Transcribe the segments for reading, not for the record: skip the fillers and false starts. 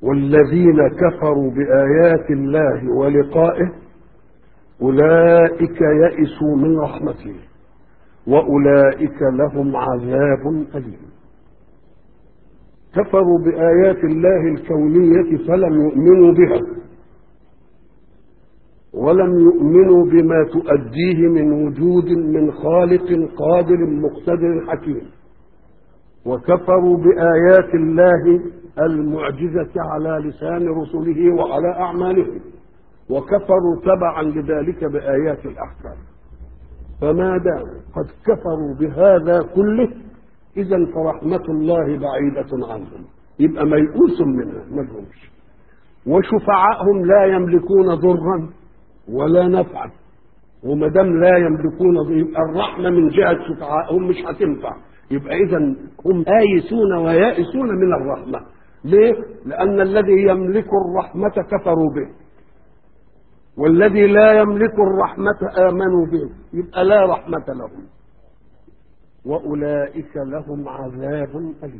والذين كفروا بآيات الله ولقائه أولئك يئسوا من رحمته وأولئك لهم عذاب أليم. كفروا بآيات الله الكونية فلم يؤمنوا بها ولم يؤمنوا بما تؤديه من وجود من خالق قادر مقتدر حكيم، وكفروا بآيات الله المعجزة على لسان رسله وعلى أعمالهم، وكفروا تبعا لذلك بآيات الأحكام. فما دام قد كفروا بهذا كله إذن فرحمة الله بعيدة عنهم، يبقى ميؤوس منها مدهمش. وشفعائهم لا يملكون ضرا ولا نفعا، وما دام لا يملكون يبقى الرحمة من جهة شفعائهم مش هتنفع، يبقى إذن هم آيسون ويائسون من الرحمة. ليه؟ لأن الذي يملك الرحمة كفروا به، والذي لا يملك الرحمة آمنوا به، يبقى لا رحمة لهم. وأولئك لهم عذاب أليم.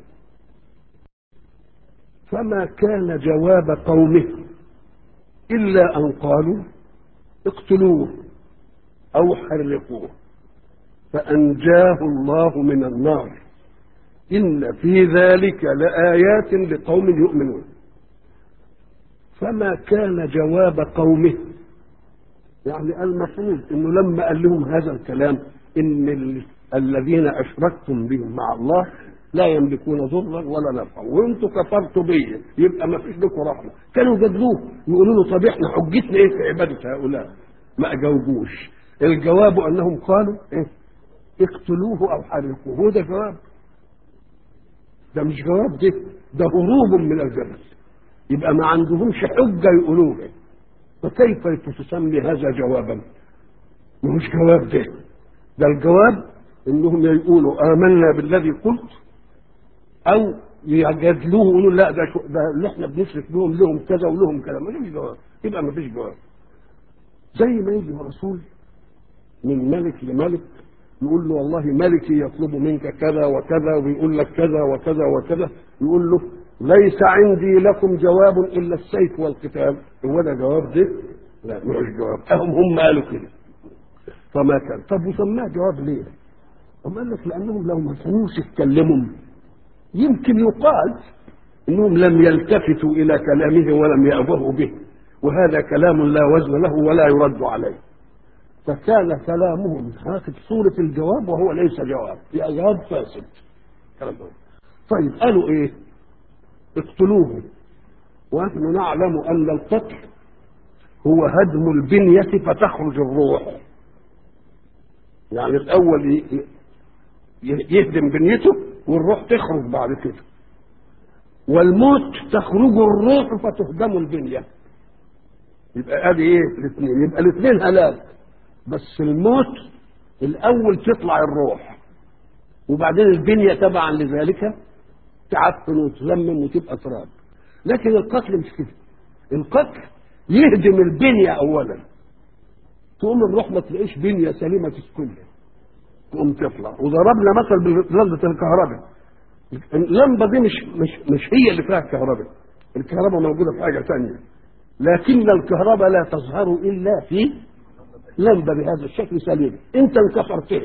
فما كان جواب قومه إلا أن قالوا اقتلوه أو حرقوه فأنجاه الله من النار إن في ذلك لآيات لقوم يؤمنون. فما كان جواب قومه، يعني المفروض انه لما قال لهم هذا الكلام ان الذين اشركتم بهم مع الله لا يملكون ضرا ولا نفعا وانتم كفرتوا بي يبقى ما فيش لكم رحمه، كانوا جادلوه يقولوا له طب احنا حجتنا ايه في عباده هؤلاء؟ ما اجاوبوش. الجواب انهم قالوا ايه؟ اقتلوه او حرقوه. هو ده جواب؟ ده مش جواب، ده هروب من الجبل. يبقى ما عندهمش حجه يقولوها، فكيف تسمي هذا جوابا؟ مش جواب. ده الجواب انهم يقولوا آمنا بالذي قلت، او يجادلوه يقولوا لا ده اللي احنا بنشرك بهم لهم كذا ولهم كذا. ما فيش جواب، يبقى ما فيش جواب. زي ما يجي رسول من ملك لملك يقول له والله ملكي يطلب منك كذا وكذا ويقول لك كذا وكذا وكذا، يقول له ليس عندي لكم جواب الا السيف والقتال. هو ده جواب ده؟ لا مش جواب. هم قالوا كده فما كان. طب وسماه جواب ليه؟ هم قال لك لانهم لو ما كانوش يتكلموا يمكن يقال انهم لم يلتفتوا الى كلامه ولم يأبهوا به، وهذا كلام لا وزن له ولا يرد عليه. فكان كلامهم هاخد صورة الجواب وهو ليس جواب، يعني جواب فاسد. طيب قالوا ايه؟ اقتلوه. ونحن نعلم ان القتل هو هدم البنية فتخرج الروح. يعني الاول يهدم بنيته والروح تخرج بعد كده، والموت تخرج الروح فتهدم البنية. يبقى ادي ايه الاثنين؟ يبقى الاثنين هلاك، بس الموت الاول تطلع الروح وبعدين البنية تبعا لذلك تعفن وتلمم وتبقى تراب. لكن القتل مش كده. القتل يهدم البنية اولا، تقوم الروح ما تلاقيش بنية سليمة تسكنها، تقوم تطلع. وضربنا مثل بلمبة الكهرباء. اللمبة دي مش هي اللي فيها الكهرباء، الكهرباء موجودة في حاجة ثانية، لكن الكهرباء لا تظهر إلا في لمبة بهذا الشكل سليم. انت انكسرتها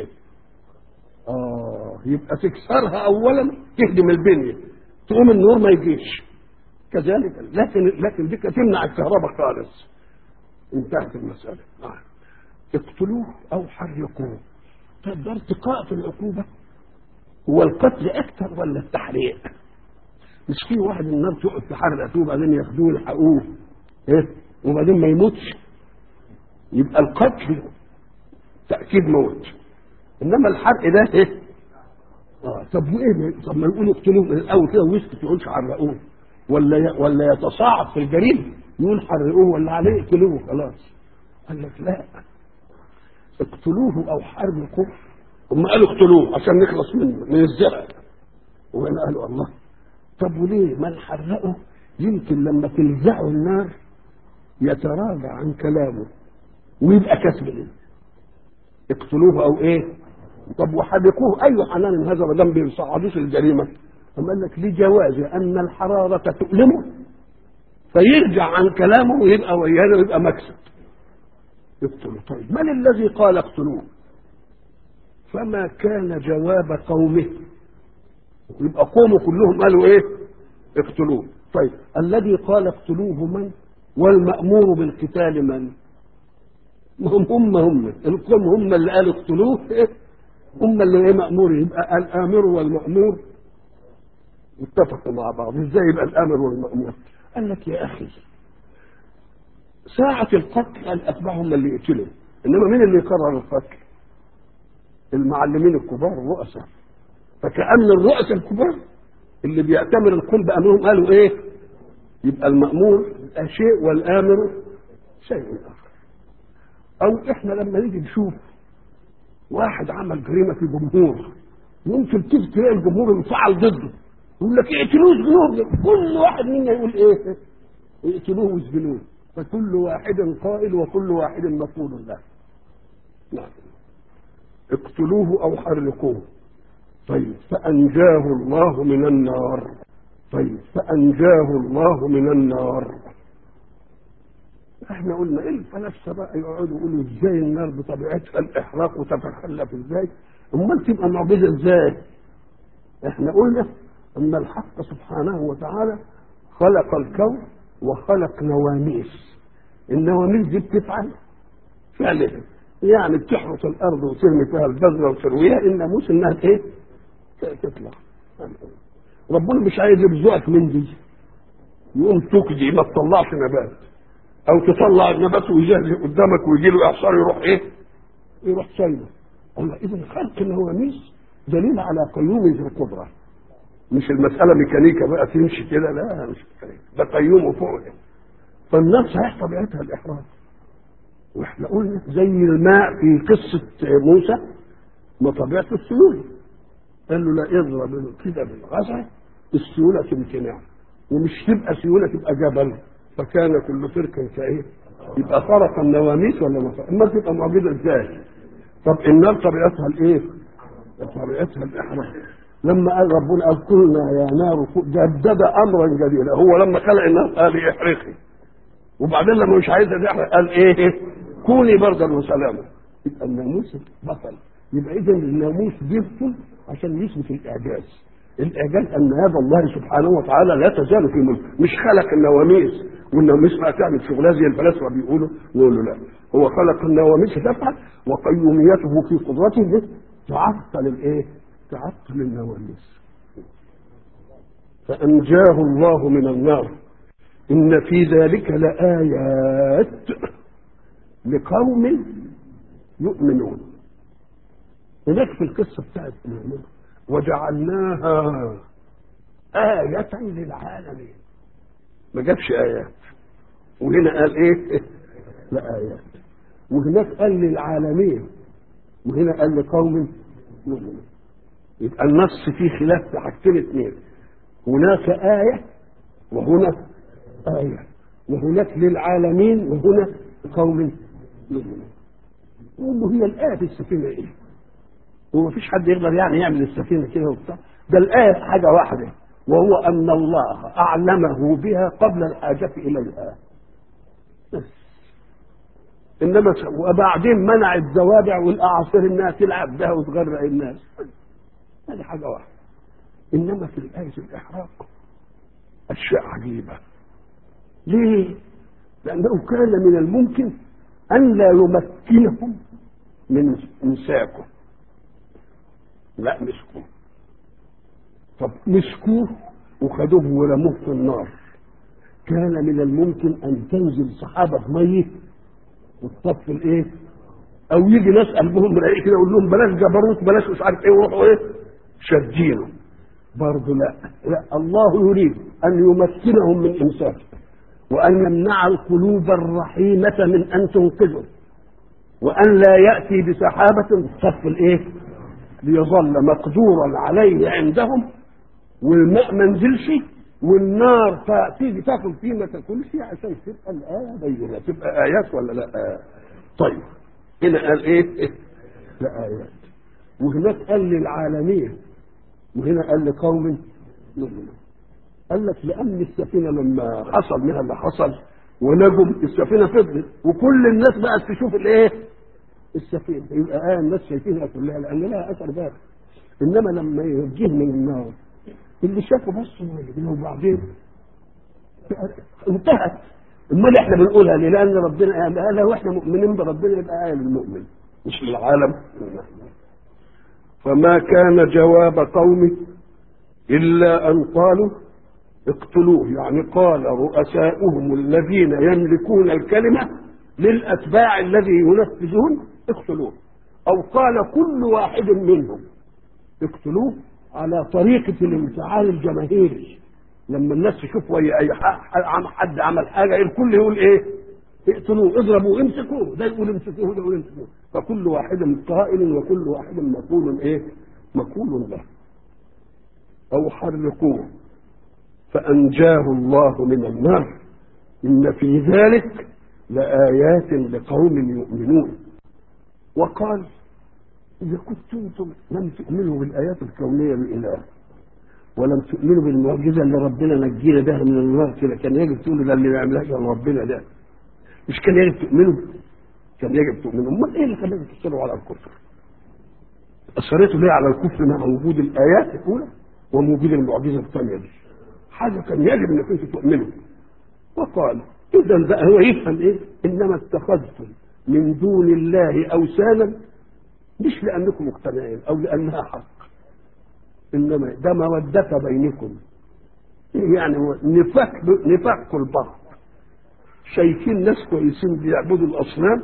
يبقى تكسرها اولا تهدم البنية، تقوم النور ما يجيش كذلك. لكن دي تمنع الكهرباء خالص. انتهت المسألة. اقتلوه او حرقوه. طب ده ارتقاء في العقوبة. هو القتل اكثر ولا التحريق؟ مش في واحد النار تقعد تحرق فيه وبعدين ياخدوه يلحقوه ايه وبعدين ما يموتش؟ يبقى القتل تأكيد موت، انما الحرق ده ايه؟ طب وايه؟ طب ما نقول اقتلوه من الاول كده ويسكت، يقولش حرقوه ولا يتصاعد في الجريمه يقول حرقوه ولا عليه اقتلوه خلاص. قال لك لا، اقتلوه او حرقوه. هم قالوا اقتلوه عشان نخلص من الزرع، وهنا قالوا الله طب وليه ما نحرقه؟ يمكن لما تلزعه النار يتراجع عن كلامه ويبقى كسب. اقتلوه او ايه؟ طب وحرقوه اي حنان هذا ما دام بيصعدوش الجريمه؟ هم قال لك لجواز ان الحراره تؤلمه فيرجع عن كلامه ويبقى ويانا ويبقى مكسب يقتلوا. طيب من الذي قال اقتلوه؟ فما كان جواب قومه، يبقى قومه كلهم قالوا ايه؟ اقتلوه. طيب الذي قال اقتلوه من؟ والمأمور بالقتال من؟ هم القوم هم اللي قالوا اقتلوه، هم اللي مأمور. يبقى الآمر والمأمور اتفقوا مع بعض. ازاي يبقى الآمر والمأمور؟ قال لك يا أخي ساعة القتل الأتباع هم اللي يقتلوا، إنما مين اللي يقرر القتل؟ المعلمين الكبار الرؤساء. فكأن الرؤساء الكبار اللي بيأتمر القوم بأمرهم قالوا إيه؟ يبقى المأمور شيء والآمر شيء آخر. أو إحنا لما نيجي نشوف واحد عمل جريمة في جمهور، ممكن تلاقي الجمهور انفعل ضده، يقول لك اقتلوه اسجنوه. كل واحد منا يقول ايه؟ اقتلوه واسجنوه. فكل واحد قائل وكل واحد مفعول له. نعم. اقتلوه او حرقوه. طيب فانجاه الله من النار. طيب فانجاه الله من النار. احنا قلنا ايه الفلاسفه بقى يقعدوا يقولوا ازاي النار بطبيعتها الاحراق وتتخلف ازاي؟ امال تبقى معجزه ازاي؟ احنا قلنا ان الحق سبحانه وتعالى خلق الكون وخلق نواميس. النواميس دي بتفعل فعلها، يعني بتحرث الارض وترمي فيها البذره وترويها. الناموس انها ايه؟ تطلع. ربنا مش عايز يرزقك من دي يقوم تكدي ما تطلعش نبات، او تطلع النبات ويجي قدامك ويجي له اعصار يروح ايه؟ يروح شايله. الله. اذا خلق النواميس دليل على قيومه القدره، مش المساله ميكانيكا بقى تمشي كده، لا مش ميكانيكا، ده قيوم فوق. فالنار صحيح طبيعتها الاحراق. واحنا قلنا زي الماء في قصه موسى ما طبيعته السيوله، قال له لا اضرب كده بالغزه السيوله تمتنع، ومش تبقى سيوله تبقى جبل، فكان كل فرق كايه؟ يبقى فرق النواميس ولا ما فرق؟ اما تبقى معجزه ازاي؟ طب النار طبيعتها الايه؟ طبيعتها الاحراق. لما قال ربنا قال قلنا يا نار جدد امرا جديدا. هو لما خلق النار قال احرقي، وبعدين لما مش عايزها تحرق قال ايه؟ كوني بردا وسلاما. يبقى الناموس بطل. يبقى اذا الناموس بيبطل عشان يثبت الاعجاز. الاعجاز ان هذا الله سبحانه وتعالى لا تزال في ملك، مش خلق النواميس والنواميس بقى تعمل شغلها زي الفلاسفه بيقولوا. نقول له لا، هو خلق النواميس تفعل، وقيوميته في قدرته تعطل الايه؟ تعطل النواميس. فانجاه الله من النار. ان في ذلك لآيات لقوم يؤمنون. هناك في القصه بتاعت وجعلناها آية للعالمين، ما جابش آيات. وهنا قال ايه؟ لآيات. وهناك قال للعالمين، وهنا قال لقوم يؤمنون. يبقى النص فيه خلاف في حاجتين اثنين، هناك آية وهنا آية، وهناك للعالمين وهنا قوم يؤمنون. يقول له هي الآية في السفينة ايه؟ وما فيش حد يقدر يعني يعمل السفينة كده وبتاع. ده الآية حاجة واحدة، وهو أن الله أعلمه بها قبل الحاجة إليها. إنما وبعدين منع الزوابع والأعاصير إنها تلعب بها وتغرق الناس. هذه حاجة واحدة. إنما في الآية الإحراق أشياء عجيبة. ليه؟ لأنه كان من الممكن أن لا يمكنهم من مساكه. لا مسكوه. طب مسكوه وخدوه ورموه في النار. كان من الممكن أن تنزل سحابة مية وتطفي الايه؟ أو يجي ناس قلبهم رقيق كده يقول لهم بلاش جبروت بلاش مش عارف ايه ويروحوا ايه؟ شادينه. برضه لا الله يريد أن يمكنهم من إمساكه، وأن يمنع القلوب الرحيمة من أن تنقذه، وأن لا يأتي بسحابة تصفي الايه؟ ليظل مقدورا عليه عندهم، والماء ما نزلش، والنار تيجي تاكل فيه ما تاكلش، عشان تبقى الآية بينة. تبقى آيات ولا لا؟ طيب هنا قال ايه؟ لا آيات. وهناك قال للعالمين، وهنا قال لقوم يؤمنون. قال لك لأن السفينة لما حصل منها اللي حصل ونجم السفينة فضلت وكل الناس بقت تشوف الايه؟ السفينة. يبقى الناس شايفينها كلها لأن لها أثر بارد. إنما لما يوجه من النار اللي شافوا بس وبعدين انتهت. امال احنا بنقولها ليه؟ لأن ربنا قالها واحنا مؤمنين بربنا يبقى آية للمؤمن مش للعالم. فما كان جواب قومه إلا أن قالوا اقتلوه، يعني قال رؤساؤهم الذين يملكون الكلمة للأتباع الذي ينفذون اقتلوه، أو قال كل واحد منهم اقتلوه على طريقة الانفعال الجماهيري. لما الناس تشوف أي حد عمل حاجة الكل يقول ايه؟ اقتلوه، اضربوا، امسكوه، ده يقول امسكوه، ده يقول امسكوه، فكل واحد قائل وكل واحد مقول ايه؟ مقول له. أو حرقوه فأنجاه الله من النار إن في ذلك لآيات لقوم يؤمنون. وقال إذا كنتم لم تؤمنوا بالآيات الكونية لإله ولم تؤمنوا بالمعجزة اللي ربنا نجينا بها من النار كده، كان يجب تقولوا ده اللي يعملها ربنا ده، مش كان يجب تؤمنوا؟ كان يجب تؤمنوا. امال ايه اللي خلاكم تصروا على الكفر؟ اصريتوا ليه على الكفر مع وجود الآيات الأولى وموجود المعجزة الثانية دي؟ حاجة كان يجب انكم تؤمنوا. وقال اذا بقى هو يفهم ايه؟ انما اتخذتم من دون الله اوثانا مش لانكم مقتنعين او لانها حق، انما ده مودة بينكم، يعني نفاق البعض، شايفين ناس كويسين بيعبدوا الاصنام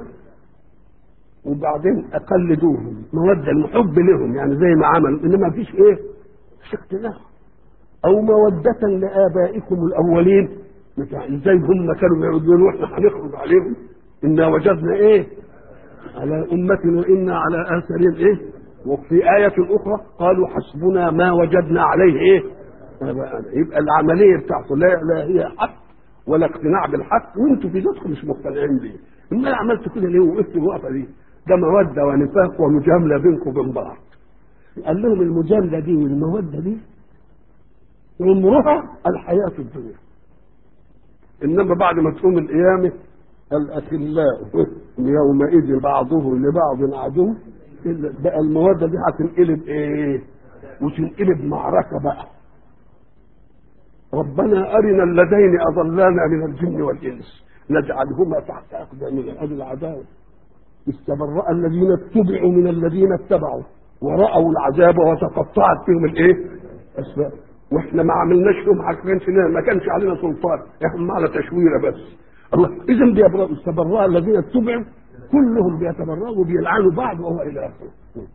وبعدين اقلدوهم، مودة المحب لهم يعني زي ما عملوا، انما فيش ايه؟ مش اقتناع. او مودة لآبائكم الاولين، ازاي هم كانوا يعبدون واحنا هنخرج عليهم؟ انا وجدنا ايه؟ على امة وانا على اثرهم ايه؟ وفي آية اخرى قالوا حسبنا ما وجدنا عليه ايه؟ يبقى العملية بتاعته لا هي حق ولا اقتناع بالحق، وانتوا في ذاتكم مش مقتنعين بيه. اما عملتوا كده ليه وقفتوا الوقفة دي؟ ده مودة ونفاق ومجاملة بينكم وبين بعض. قال لهم المجاملة دي والمودة دي عمرها الحياة في الدنيا، إنما بعد ما تقوم القيامة الأخلاء يومئذ بعضهم لبعض عدو، بقى المودة دي هتنقلب إيه؟ وتنقلب معركة بقى. ربنا أرنا اللذين أضلانا من الجن والإنس نجعلهما تحت أقدامنا، هذه العداوة. استبرأ الذين اتبعوا من الذين اتبعوا ورأوا العذاب وتقطعت فيهم الإيه؟ أسباب. واحنا ما عملناش فيهم حاجه، ما كانش علينا سلطان، احنا على تشويره بس. الله اذا بيبرأوا، استبرأ الذين اتبعوا، كلهم بيتبرأوا وبيلعنوا بعض وهو الى اخره.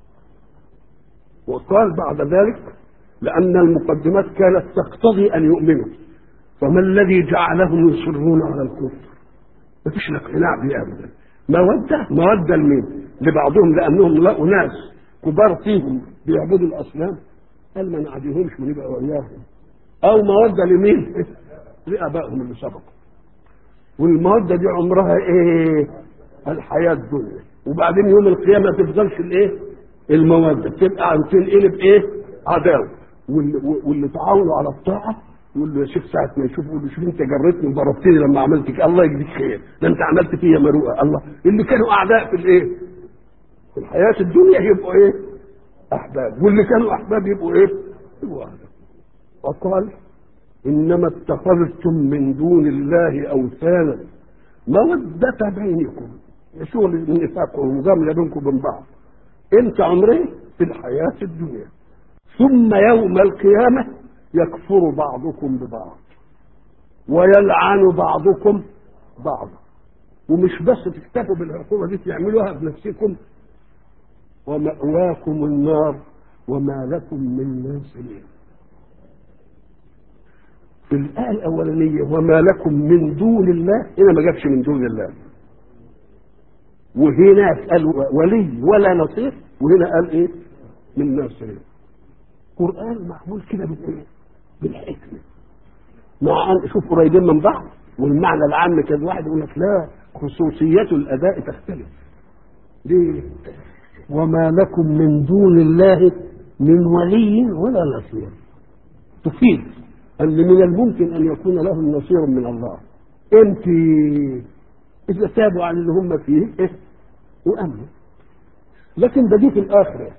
وقال بعد ذلك لان المقدمات كانت تقتضي ان يؤمنوا، فما الذي جعلهم يصرون على الكفر؟ ما فيش اقتناع به ابدا. موده لمين؟ لبعضهم لانهم لقوا ناس كبار فيهم بيعبدوا الاصنام، قال ما نعديهمش ونبقى وياهم. او موده لمين؟ لابائهم اللي سبقوا. والموده دي عمرها ايه؟ الحياه الدنيا. وبعدين يوم القيامه ما تفضلش الايه؟ الموده، تبقى تنقلب ايه؟ عداوه. واللي تعاونوا على الطاعه يقول له يا شيخ ساعه ما يشوف يقول له شوف انت جريتني وضربتني لما عملت كده، الله يجزيك خير، ده انت عملت فيا مروءه. الله اللي كانوا اعداء في الايه؟ في الحياه الدنيا يبقوا ايه؟ احباب، واللي كانوا احباب يبقوا ايه؟ يبقوا احباب. وقال انما اتخذتم من دون الله اوثانا مودة بينكم، شغل النفاق والمجامله بينكم وبين بعض. انت عمري في الحياه الدنيا، ثم يوم القيامه يكفر بعضكم ببعض ويلعن بعضكم بعضا. ومش بس تكتفوا بالعقوبه دي، تعملوها بنفسكم. ومأواكم النار وما لكم من ناصرين. في الآية الأولانية وما لكم من دون الله، هنا ما جابش من دون الله، وهنا قال ولي ولا نصير، وهنا قال ايه؟ من ناصرين. قرآن معمول كده بالايه؟ بالحكمة، مع ان شوف قريبين من بعض والمعنى العام كذا. واحد يقول لك لا، خصوصيات الأداء تختلف. ليه؟ وما لكم من دون الله من ولي ولا نصير، تفيد قال لي من الممكن ان يكون لهم نصير من الله. انت اذا تابوا عن اللي هم فيه ايه وامنوا، لكن ده دي في الاخره،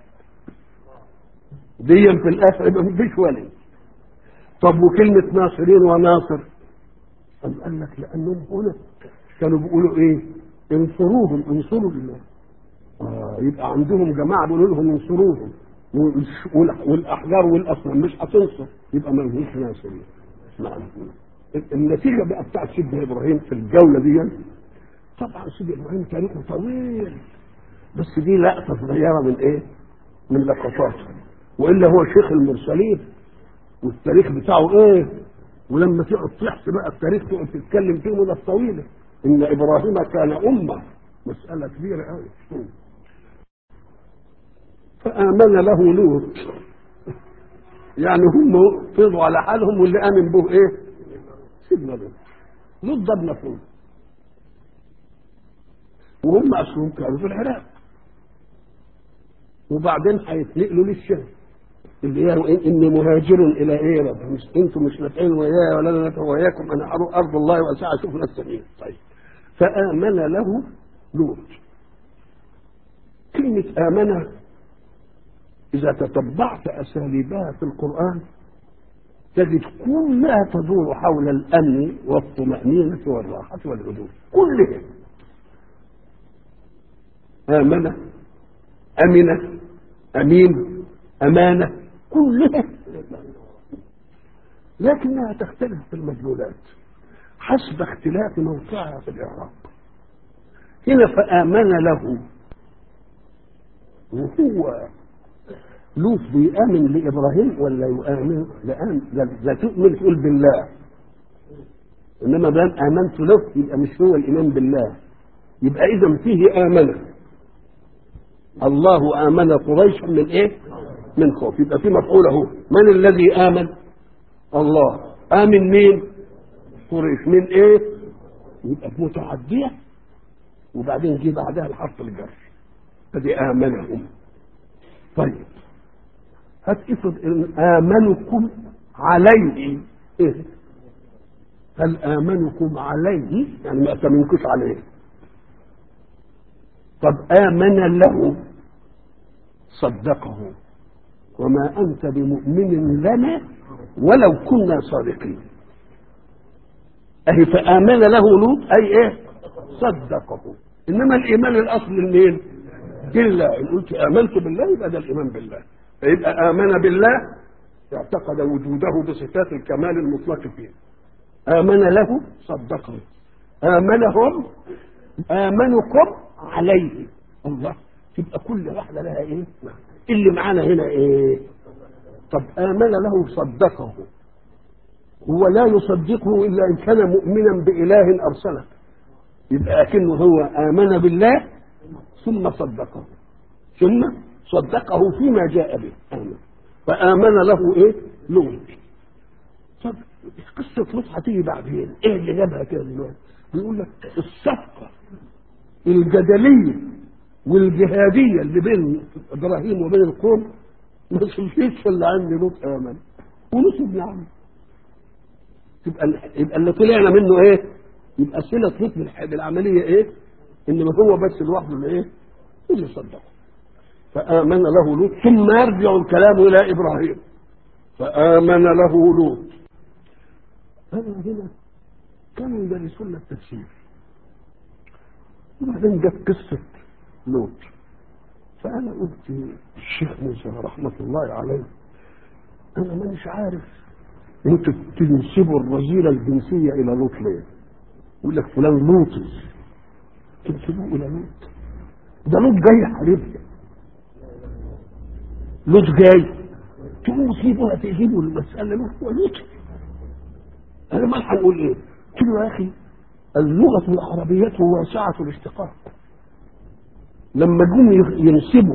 دي في الاخره يبقى مفيش ولي. طب وكلمه ناصرين وناصر، قال لك لانهم هنا كانوا بيقولوا ايه؟ انصروهم، انصروا الله. يبقى عندهم جماعه بيقولوا لهم انصروهم، والاحجار والاصنام مش هتنصر، يبقى ما لهمش ناصرين. نعم. النتيجه بقى بتاعت سيدنا ابراهيم في الجوله دي، طبعا سيدنا ابراهيم تاريخه طويل، بس دي لقطه صغيره من ايه؟ من لقطاته، والا هو شيخ المرسلين والتاريخ بتاعه ايه؟ ولما تقعد تحكي بقى التاريخ تقعد تتكلم فيه مده طويله. ان ابراهيم كان امه، مساله كبيره قوي. فامن له لوط، يعني هم فضوا على حالهم، واللي امن به ايه؟ سيدنا لوط. لوط ده ابن اخوه، وهم اصلهم كانوا في العراق، وبعدين هيتنقلوا للشام اللي هي اني مهاجر الى ايه رب، مش انتم مش نافعين وياي ولا انا نافع وياكم، انا اروح ارض الله واسعى اشوف ناس ثانيين. طيب فامن له لوط. كلمه امن اذا تتبعت اساليبها في القران تجد كلها تدور حول الامن والطمانينه والراحه والهدوء، كلها امن، امنه، امين، امانه، كلها، لكنها تختلف في المدلولات حسب اختلاف موقعها في الاعراب. هنا فامن له، وهو لوط بيامن لابراهيم ولا يؤمن؟ لا تؤمن تقول بالله، انما دام امنت له يبقى مش هو الايمان بالله، يبقى اذا فيه امنه. الله امن قريش من ايه؟ من خوف. يبقى في مفعول اهو. من الذي امن؟ الله. امن مين؟ قريش. من ايه؟ يبقى متعديه، وبعدين جه بعدها الحرف الجر، فدي امنهم. طيب هات افرض ان امنكم عليه، ايه؟ هل امنكم عليه؟ يعني ما اتمنكوش عليه. طب امن له، صدقه، وما انت بمؤمن لنا ولو كنا صادقين. اهي فامن له لوط اي ايه؟ صدقه. انما الايمان الاصل لمين؟ بالله. ان قلت امنت بالله يبقى ده الايمان بالله، فيبقى امن بالله اعتقد وجوده بصفات الكمال المطلق فيه. امن له صدقه، امنهم، امنكم عليه. الله، تبقى كل واحده لها ايه؟ اللي معانا هنا ايه؟ طب امن له صدقه، هو لا يصدقه الا ان كان مؤمنا باله ارسله، يبقى اكنه هو امن بالله ثم صدقه، ثم صدقه فيما جاء به. امن فامن له ايه؟ لوط. طب قصه لوط هتيجي بعدين، ايه اللي جابها كده دلوقتي؟ بيقول لك الصفقه الجدليه والجهاديه اللي بين ابراهيم وبين القوم ما تمشيش الا عند لوط امن، ولوط ابن عمه. يبقى اللي طلعنا منه ايه؟ يبقى صله لوط بالعمليه ايه؟ انما هو بس لوحده اللي ايه؟ اللي صدقه. فامن له لوط، ثم يرجع الكلام الى ابراهيم. فامن له لوط. هنا كانوا يدرسون التفسير، وبعدين جت قصه لوط. فانا قلت الشيخ موسى رحمه الله عليه، انا مانيش عارف انتوا تنسبوا الرذيله الجنسيه الى لوط ليه؟ يقول لك فلان لوطي، تنسبوه الى لوط؟ ده لوط جاي حبيبي، لوط جاي، تقولوا سيبوها تجيبوا المساله له هو لوط. انا ما هنقول ايه؟ قلت له يا اخي اللغه العربيه واسعه الاشتقاق. لما جم ينسبوا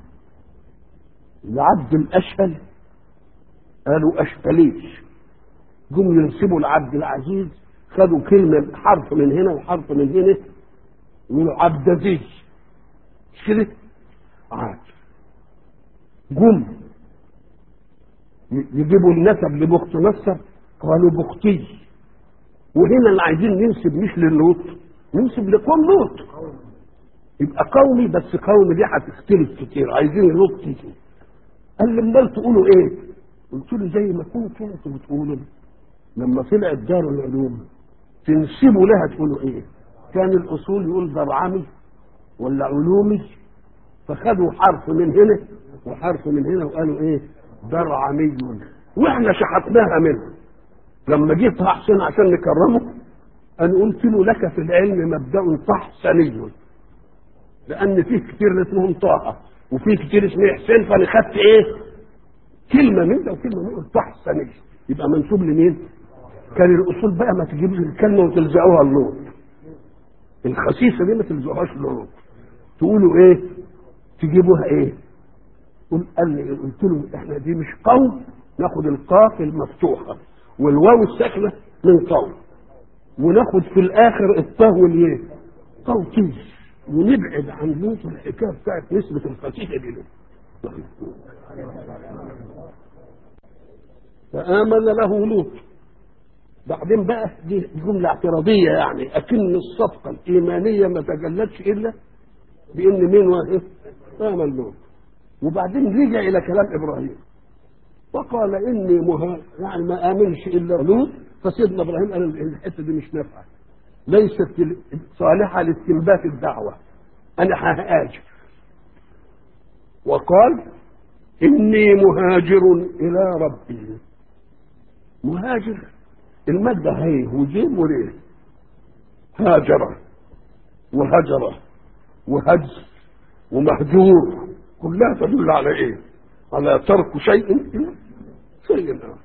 لعبد الاشهل قالوا اشهليش، جم ينسبوا لعبد العزيز خدوا كلمه حرف من هنا وحرف من هنا يقولوا عبدزيز، مش كده؟ عاد جم يجيبوا النسب لبخت نصر قالوا بختي. وهنا اللي عايزين ننسب مش للوط، ننسب لقوم لوط. يبقى قومي، بس قومي دي هتختلف كتير، عايزين لوط كتير. قال لي امال تقولوا ايه؟ قلت له زي ما كنتوا انتوا بتقولوا لما طلعت دار العلوم تنسبوا لها تقولوا ايه؟ كان الاصول يقول درعمي ولا علومي، فخدوا حرف من هنا وحرف من هنا وقالوا ايه؟ درعمي. واحنا شحطناها منه. لما جيت طه حسين عشان نكرمه انا قلت له لك في العلم مبدأ طحسني، لان فيه كتير اسمهم طه وفيه كتير اسمه حسين، فانا خدت ايه؟ كلمه من ده وكلمه من ده، طحسني يبقى منسوب لمين؟ كان الاصول بقى ما تجيبش الكلمه وتلزقوها اللوط، الخسيسه دي ما تلزقوهاش اللوط، تقولوا ايه؟ تجيبوها ايه؟ قال لي، قلت له احنا دي مش قوم، ناخد القاف المفتوحه والواو الساكنه من قوم، وناخد في الاخر الطاء والايه؟ توكيد، ونبعد عن لوط الحكايه بتاعت نسبه الخسيسه دي له. فآمن له لوط. بعدين بقى دي جملة اعتراضية، يعني أكن الصفقة الإيمانية ما تجلتش إلا بإن مين واحد آمن لوط. وبعدين رجع إلى كلام إبراهيم وقال إني يعني ما آمنش إلا لوط. فسيدنا إبراهيم قال الحتة دي مش نافعة، ليست صالحة لاستنبات الدعوة، أنا ههاجر. وقال إني مهاجر إلى ربي. مهاجر المادة هي وجيم وريه، هاجرة وهجرة وهج ومهجور، كلها تدل على ايه؟ على ترك شيء الى شيء آخر.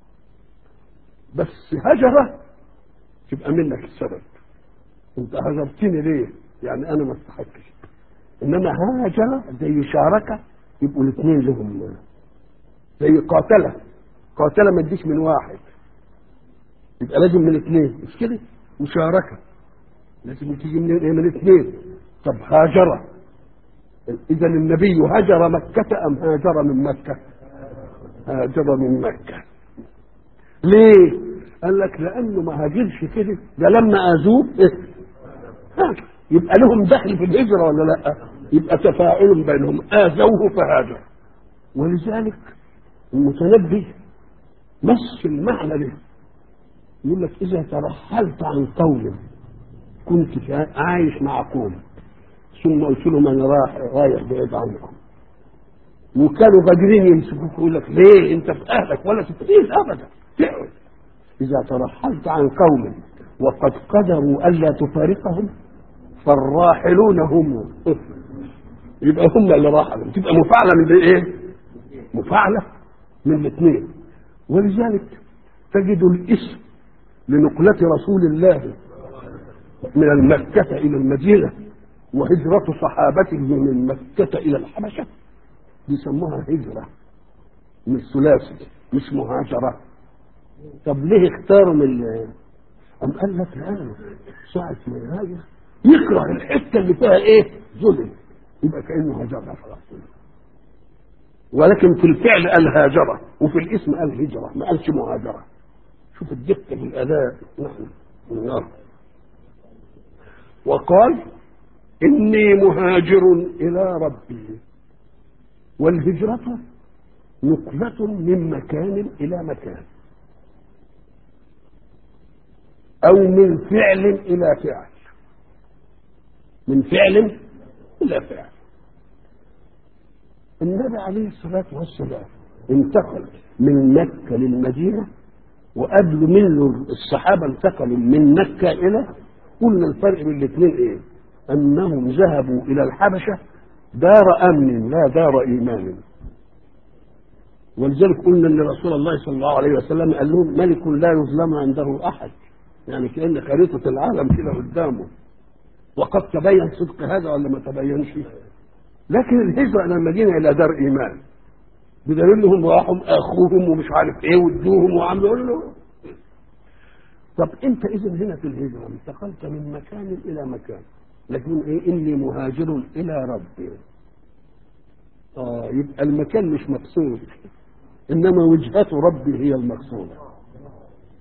بس هجرة تبقى منك السبب، انت هجرتني ليه؟ يعني انا ما استحقش. انما هاجر زي شاركة، يبقوا الاثنين لهم، زي قاتلة. قاتلة ما تجيش من واحد، يبقى لازم من اثنين، مش كده؟ مشاركة لازم تيجي من اثنين. طب هاجر، اذا النبي هاجر مكة ام هاجر من مكة؟ هاجر من مكة. ليه؟ قال لك لانه ما هاجرش كده، ده لما اذوه هاجر، يبقى لهم دخل في الهجرة ولا لا؟ يبقى تفاعل بينهم، اذوه فهاجر. ولذلك المتنبي مس المعنى ده، يقول لك إذا ترحلت عن قوم، كنت عايش مع قوم ثم قلت لهم أنا رايح بعيد عنكم، وكانوا قادرين يمسكوك، يقول لك ليه؟ أنت في أهلك ولا تفيد أبدا. إذا ترحلت عن قوم وقد قدروا ألا تفارقهم فالراحلون هم، يبقى هم اللي راحلوا، تبقى مفاعلة من إيه؟ مفاعلة من الاثنين. ولذلك تجد الاسم لنقلة رسول الله من مكة إلى المدينة وهجرة صحابته من مكة إلى الحبشة بيسموها هجرة، مش ثلاثي، مش مهاجرة. طب ليه اختاروا من أم قال لك الآن ساعة ما يهاجر يكره الحتة اللي فيها إيه؟ ظلم، يبقى كأنه هاجرها خلاص. ولكن في الفعل قال هاجرة، وفي الاسم قال هجرة، ما قالش مهاجرة. شوف الدقة في الأداء. نعم. وقال إني مهاجر إلى ربي. والهجرة نقلة من مكان إلى مكان، أو من فعل إلى فعل، من فعل إلى فعل. النبي عليه الصلاة والسلام انتقل من مكة للمدينة، وقبل منه الصحابة انتقلوا من مكة إلى، قلنا الفرق بين الاثنين إيه؟ أنهم ذهبوا إلى الحبشة دار أمن لا دار إيمان. ولذلك قلنا أن رسول الله صلى الله عليه وسلم قال لهم ملك لا يظلم عنده أحد، يعني كأن خريطة العالم كده قدامه، وقد تبين صدق هذا ولا ما تبينش. لكن الهجرة إلى المدينة إلى دار إيمان، بدليل انهم راحوا اخوهم ومش عارف ايه وادوهم وعملوا له. طب انت اذا هنا في الهجره انتقلت من مكان الى مكان، لكن ايه؟ اني مهاجر الى ربي. يبقى المكان مش مقصود، انما وجهة ربي هي المقصوده.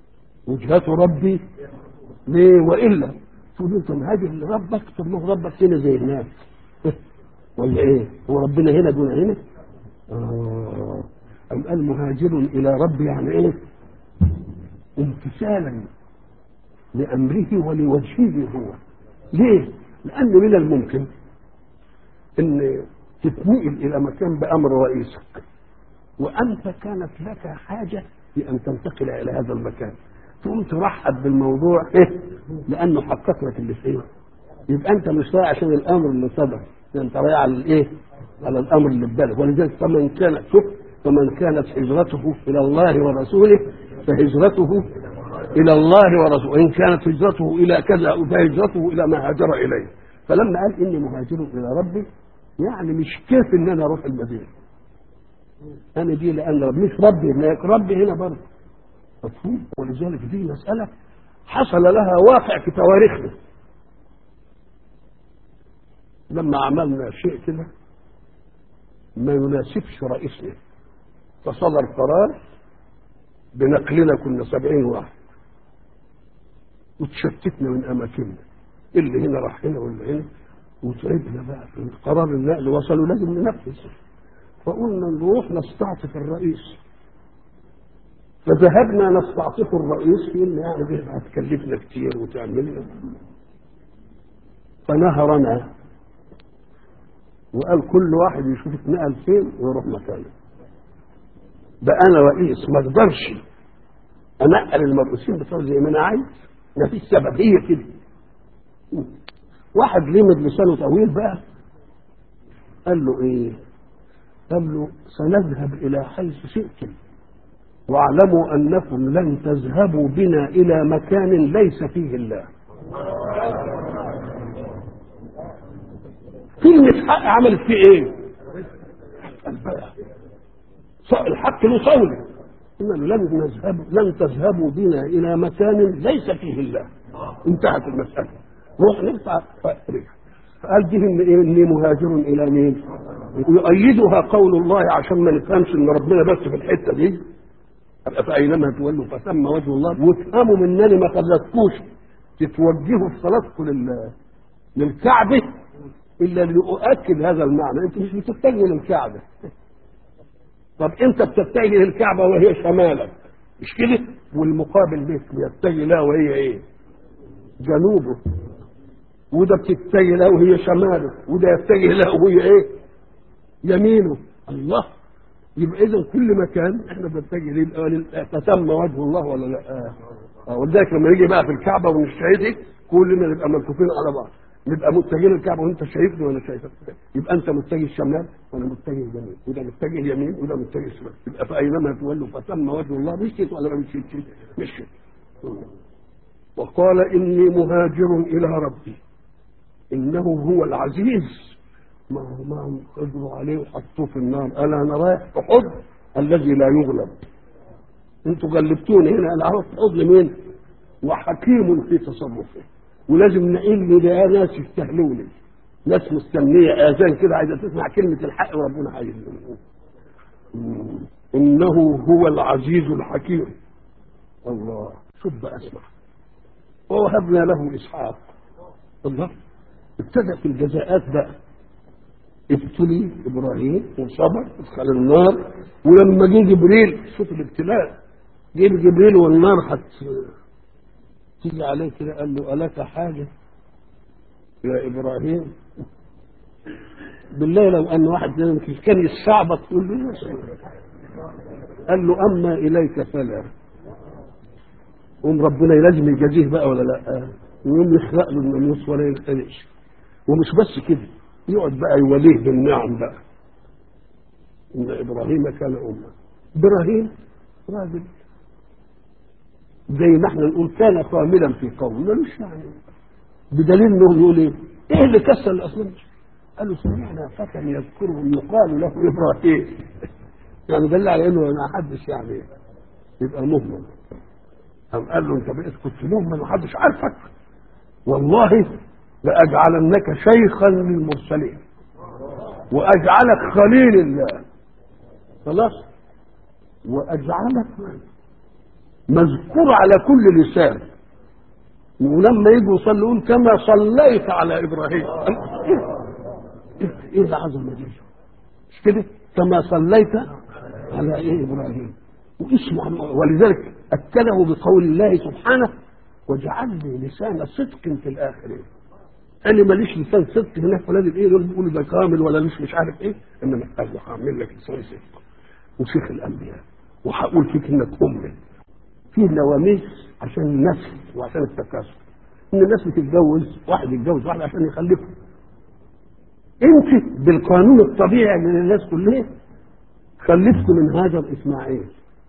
وجهة ربي ليه والا تقول انت مهاجر لربك؟ طب ما هو ربك هنا زي هناك ولا ايه؟ هو ربنا هنا دون هنا؟ أم قال مهاجر الى ربي يعني ايه؟ امتثالا لامره ولوجهه هو. ليه؟ لان من الممكن ان تتنقل الى مكان بامر رئيسك وانت كانت لك حاجه في ان تنتقل الى هذا المكان، تقوم ترحب بالموضوع ايه؟ لانه حقق لك اللي فيه. يبقى انت مش رايح عشان الامر اللي صدر، انت رايح على الايه؟ على الامر اللي في بالك. ولذلك فمن كانت هجرته الى الله ورسوله فهجرته الى الله ورسوله، ان كانت هجرته الى كذا فهجرته الى ما هاجر اليه. فلما قال اني مهاجر الى ربي يعني مش كيف ان انا اروح المدينه، انا دي لان ربي مش ربي هناك، ربي هنا برضه. مفهوم؟ ولذلك دي مساله حصل لها واقع في تواريخنا. لما عملنا شيء كده ما يناسبش رئيسنا فصدر قرار بنقلنا، كنا 70 واحد وتشتتنا من اماكننا، اللي هنا راح هنا واللي هنا، وتعبنا بقى في قرار النقل وصلوا لازم ننفذ. فقلنا نروح نستعطف الرئيس، فذهبنا نستعطف الرئيس في ان يعني دي هتكلفنا كتير وتعملنا، فنهرنا وقال كل واحد يشوف اتنقل فين ويروح مكانه. ده انا رئيس ما اقدرش انقل المرؤوسين بتوع زي ما انا عايز، ما فيش سبب، هي كده. واحد لمد لسانه طويل بقى قال له ايه؟ قال له سنذهب الى حيث شئتم واعلموا انكم لن تذهبوا بنا الى مكان ليس فيه الله. كلمة حق عملت فيه ايه؟ الحق له صولة، لن تذهبوا بنا الى مكان ليس فيه الله. انتهت المسألة. روح نقطع فقال دي اني مهاجر الى مين؟ ويؤيدها قول الله عشان ما نفهمش ان ربنا بس في الحته دي فاينما تولوا فثم وجه الله، وتفهموا منني ما خلتكوش تتوجهوا في صلاتكم للكعبه الا لأؤكد هذا المعنى. انت مش بتتجه للكعبه، طب انت بتتجه للكعبه وهي شمالك مش كده، والمقابل بيت بيتجه لها وهي ايه؟ جنوبه، وده بتتجه له وهي شماله، وده يتجه له وهي ايه؟ يمينه. الله، يبقى اذا كل مكان احنا بنتجه ليه فتم وجه الله ولا لا؟ ولذلك لما نيجي بقى في الكعبه ونشهد كلنا نبقى ملفوفين على بعض، نبقى متجهين الكعبه وانت شايفني وانا شايفك، يبقى انت متجه شمال وانا متجه يمين، وده متجه يمين وده متجه شمال، يبقى فاينما تولوا فتم وجه الله. مشيت ولا ما مشيتش؟ مشيت. وقال اني مهاجر الى ربي انه هو العزيز. ما هم قدروا عليه وحطوه في النار. قال انا رايح في حضن الذي لا يغلب. انتوا غلبتوني هنا، انا عرفت حضن مين؟ وحكيم في تصرفه. ولازم نقل ده ناس يستهلوني، ناس مستنيه اذان كده عايزه تسمع كلمه الحق وربنا عايز. انه هو العزيز الحكيم. الله، شوف بقى اسمع. ووهبنا له اسحاق. الله، ابتدأ في الجزاءات بقى. ابتلي ابراهيم وصبر ادخل النار، ولما جه جبريل، شوف الابتلاء، جه جبريل والنار تيجي عليه كده قال له ألك حاجة يا إبراهيم؟ بالله لو أن واحد كان يستعبط تقول له، قال له أما إليك فلا. ربنا لازم يجازيه بقى ولا لا؟ ويوم يخلق له الناموس ولا يختلش. ومش بس كده، يقعد بقى يوليه بالنعم بقى. إن إبراهيم كان أمة. إبراهيم راجل زي ما احنا نقول كان كاملا في قوم، ملوش يعني، بدليل انه يقول ايه اللي كسر الاصنام؟ قالوا سمعنا فتى يذكرهم يقال له ابراهيم. يعني دل على انه ما حدش يعني يبقى مهمل. قام قال له انت بقيت كنت مهمل ومحدش عارفك، والله لاجعلنك شيخا للمرسلين واجعلك خليل الله. خلاص، واجعلك مذكور على كل لسان، ولما يجوا يصلوا يقول كما صليت على ابراهيم. ايه العظمه دي؟ مش كده؟ كما صليت على ابراهيم واسمه، ولذلك اكده بقول الله سبحانه واجعل لي لسان صدق في الاخرين. انا ماليش لسان صدق هناك ولا ايه دول بيقولوا ده كامل ولا مش عارف ايه، انما قال له هعمل لك لسان صدق وشيخ الانبياء وهقول فيك انك امي. فيه نواميس عشان النسل وعشان التكاثر، ان الناس بتتجوز واحد يتجوز واحد عشان يخلفه. انت بالقانون الطبيعي للناس كلها خلفت من هاجر اسماعيل،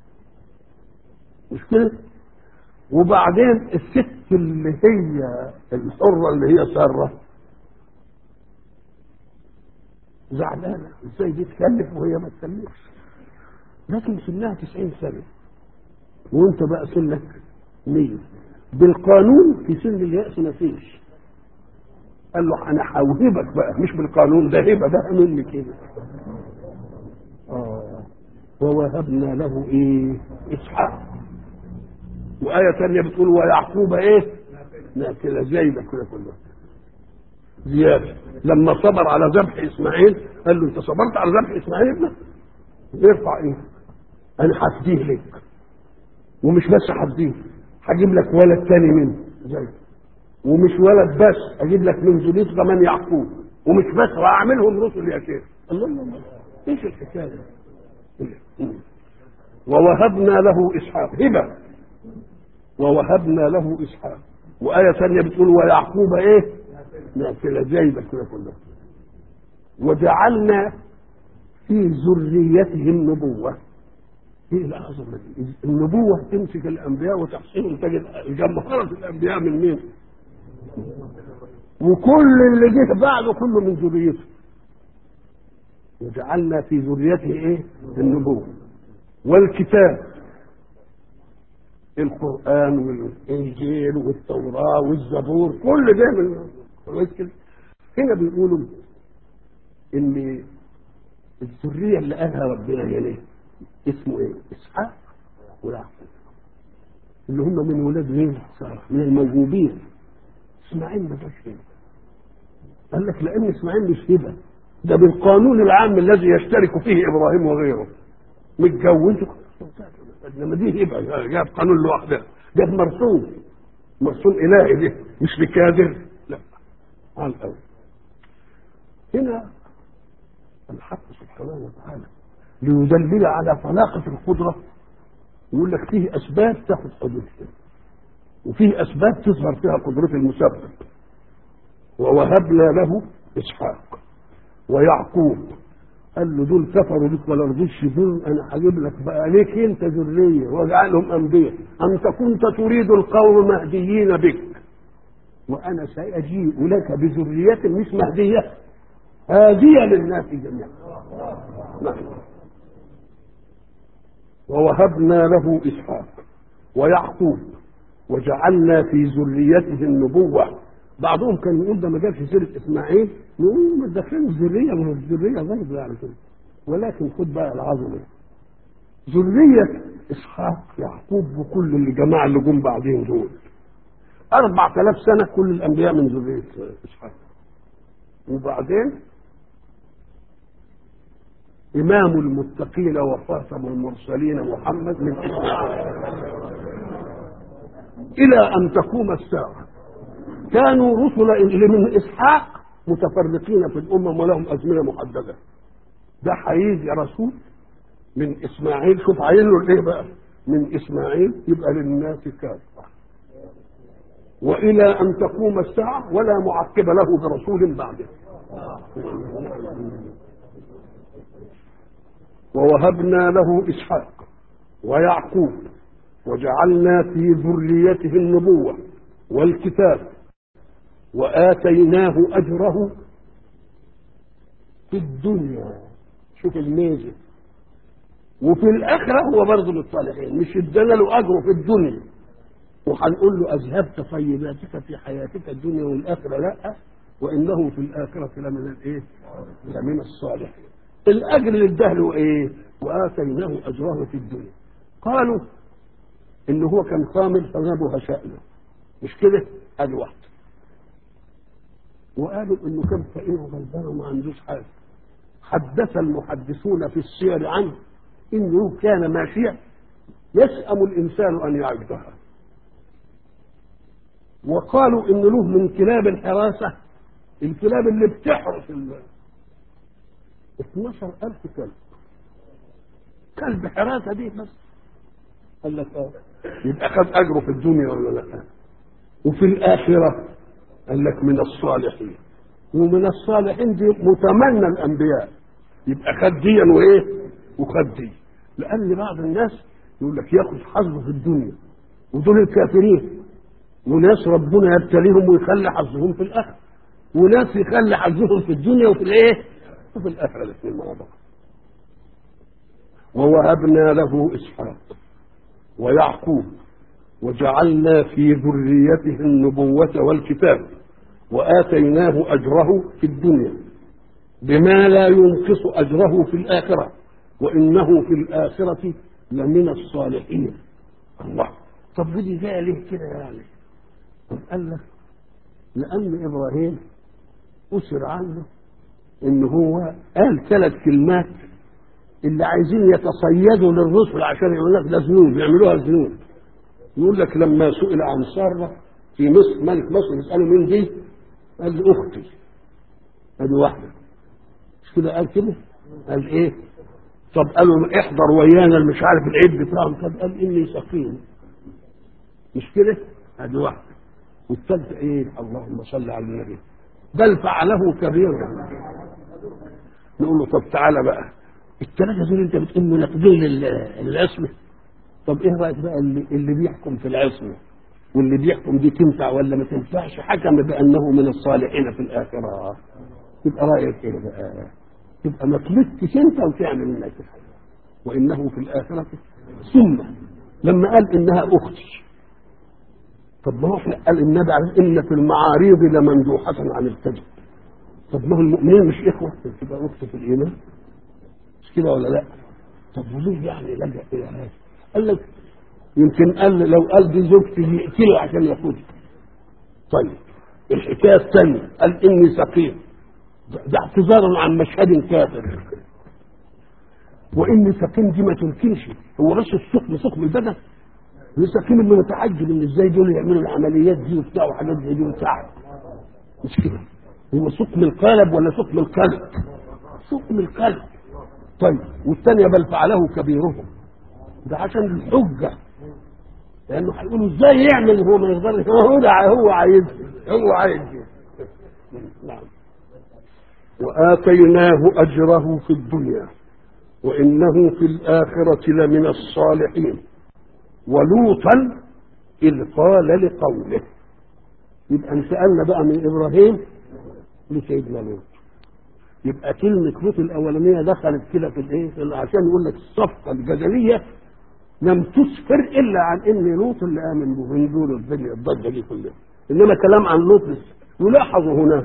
مش كده؟ وبعدين الست اللي هي الحرة اللي هي سارة زعلانة ازاي دي تخلف وهي ما تخلفش، لكن سنها 90 سنة وانت بقى سنك 100. بالقانون في سن اليأس ما فيش. قال له انا هوهبك بقى، مش بالقانون، ده هبه بقى مني كده. ووهبنا له ايه؟ اسحاق. وآية ثانية بتقول ويعقوب ايه؟ ناكل زيدة كده كله زيادة. لما صبر على ذبح اسماعيل قال له انت صبرت على ذبح اسماعيل ابنك؟ يرفع ايه؟ انا هفديه لك، ومش بس هفديه، هجيب لك ولد تاني منه زي، ومش ولد بس، اجيب لك من ذريته كمان يعقوب، ومش بس واعملهم رسل يا شيخ. الله الله، ايش الحكايه؟ ووهبنا له اسحاق هبه، ووهبنا له اسحاق. وايه ثانيه بتقول ويعقوب ايه؟ نافله زيدة كده كله. وجعلنا في ذريته النبوه. ايه العظمه دي؟ النبوه تمسك الانبياء وتحصيهم، تجد جمهره الانبياء من مين؟ وكل اللي جه بعده كله من ذريته. وجعلنا في ذريته ايه؟ النبوه والكتاب، القرآن والإنجيل والتوراة والزبور، كل ده من هنا بيقولوا إن الذرية اللي قالها ربنا يعني اسمه إيه؟ إسحاق ويعقوب، اللي هم من ولاد مين؟ من الموهوبين. إسماعيل ما جاش هنا، قال لك لأن إسماعيل مش هبة، ده بالقانون العام الذي يشترك فيه إبراهيم وغيره، متجوزه، انما دي هبه جاب قانون لوحدها، جاب مرسوم الهي، دي مش بكادر، لا على الاول. هنا الحق سبحانه وتعالى ليدلل على طلاقه القدره، يقول لك فيه اسباب تاخذ قدرتها وفيه اسباب تظهر فيها قدره المسبب. ووهبنا له اسحاق ويعقوب، قال له دول كفروا بك ولا رضوش، دول انا هجيب لك بقى ليك انت ذريه واجعلهم انبياء. انت كنت تريد القوم مهديين بك، وانا ساجيء لك بذريه مش مهديه، هاديه للناس جميعا. ووهبنا له اسحاق ويعقوب وجعلنا في ذريته النبوه. بعضهم كان يقول ده ما جابش سيره اسماعيل، نقول ما داخلين الذريه، ما هو الذريه برضه يعني كده، ولكن خد بقى العظمه، ذريه اسحاق يعقوب وكل اللي جماعه اللي جم بعدين دول 4000 سنه كل الانبياء من ذريه اسحاق. وبعدين امام المتقين وخاتم المرسلين محمد من اسحاق الى ان تقوم الساعه. كانوا رسل اللي من اسحاق متفرقين في الامم ولهم ازمنه محدده، ده هيجي رسول من اسماعيل، شوف عايز له ايه بقى؟ من اسماعيل يبقى للناس كافه والى ان تقوم الساعه ولا معقب له برسول بعده. ووهبنا له اسحاق ويعقوب وجعلنا في ذريته النبوه والكتاب وآتيناه أجره في الدنيا، شوف الميزة، وفي الآخرة هو برضه للصالحين، مش ادانا له أجره في الدنيا وهنقول له أذهبت طيباتك في حياتك الدنيا والآخرة لا، وإنه في الآخرة لمن الإيه؟ لمن الصالحين. الأجر اللي اداه له إيه؟ وآتيناه أجره في الدنيا. قالوا إن هو كان خامل فجابوا شأنه، مش كده؟ ادي واحده. وقالوا انه كان فقير وغلبان وما عندوش حاجه. حدث المحدثون في السير عنه انه كان ماشيا يسأم الانسان ان يعبدها. وقالوا ان له من كلاب الحراسه، الكلاب اللي بتحرس 12,000 كلب. كلب حراسه دي بس. قال لك يبقى خد اجره في الدنيا ولا لا؟ وفي الآخرة قال لك من الصالحين. ومن الصالحين دي متمنى الأنبياء، يبقى خد ديا وإيه وخد دي. لأن بعض الناس يقول لك ياخذ حظه في الدنيا، ودول الكافرين، وناس ربنا يبتليهم ويخلي حظهم في الآخرة، وناس يخلي حظهم في الدنيا وفي الإيه وفي الآخرة الاثنين مع بعض. ووهبنا له إسحاق ويعقوب وجعلنا في ذريته النبوة والكتاب وآتيناه أجره في الدنيا بما لا ينقص أجره في الآخرة وإنه في الآخرة لمن الصالحين. الله، طب دي جاء ليه كده يعني؟ طب قال لك لأن إبراهيم أسر عنه إن هو قال 3 كلمات اللي عايزين يتصيدوا للرسل عشان يقول لك ده ذنوب، يعملوها ذنوب. يقول لك لما سئل عن سارة في مصر، ملك مصر يسأله مين دي؟ قال لي أختي. هذه واحدة، مش كده؟ قال كده؟ قال إيه؟ طب قالوا احضر ويانا مش عارف العيد بتاعهم، طب قال إني سقيم، مش كده؟ هذه واحدة. والثالثة إيه؟ اللهم صل على النبي، بل فعله كبيرا. نقول له طب تعالى بقى، ال3 دول أنت بتقول لك دول العصمة، طب ايه رايك بقى اللي بيحكم في العصمه واللي بيحكم دي تنفع ولا ما تنفعش؟ حكم بانه من الصالحين في الاخره. يبقى رايك ايه بقى؟ يبقى ما تمتش انت وتعمل انك تفعل. وانه في الاخره ثم لما قال انها اختي، طب ما هو احنا قال النبي عليه ان في المعاريض لمندوحه عن الكذب. طب ما هو المؤمنين مش اخوه؟ تبقى اخت في الايمان، مش كده ولا لا؟ طب وليه يعني لجأ الى هذا؟ قال لك يمكن قال لو قال دي زوجتي يقتله عشان ياخدها. طيب الحكايه الثانيه قال اني سقيم، ده اعتذارا عن مشهد كافر. واني سقيم دي ما تمكنش، هو بس سقم البدن. سقيم انه متعجب ان ازاي دول يعملوا العمليات دي وبتاع وحاجات زي دي وتعب، مش كده؟ هو سقم القالب ولا سقم القلب؟ سقم القلب. طيب والثانيه بل فعله كبيرهم، ده عشان الحجه، لانه هيقولوا ازاي يعمل هو ما يقدرش، هو عايز. نعم. وآتيناه أجره في الدنيا وإنه في الآخرة لمن الصالحين. ولوطا إذ قال لقومه، يبقى انتقلنا بقى من إبراهيم لسيدنا لوط. يبقى كلمة لوط الأولانية دخلت كده في الإيه؟ عشان يقول لك الصفقة الجدلية لم تسفر الا عن ان لوط اللي امن به من دول الدنيا الضجه دي كلها، انما كلام عن لوط بس. يلاحظ هنا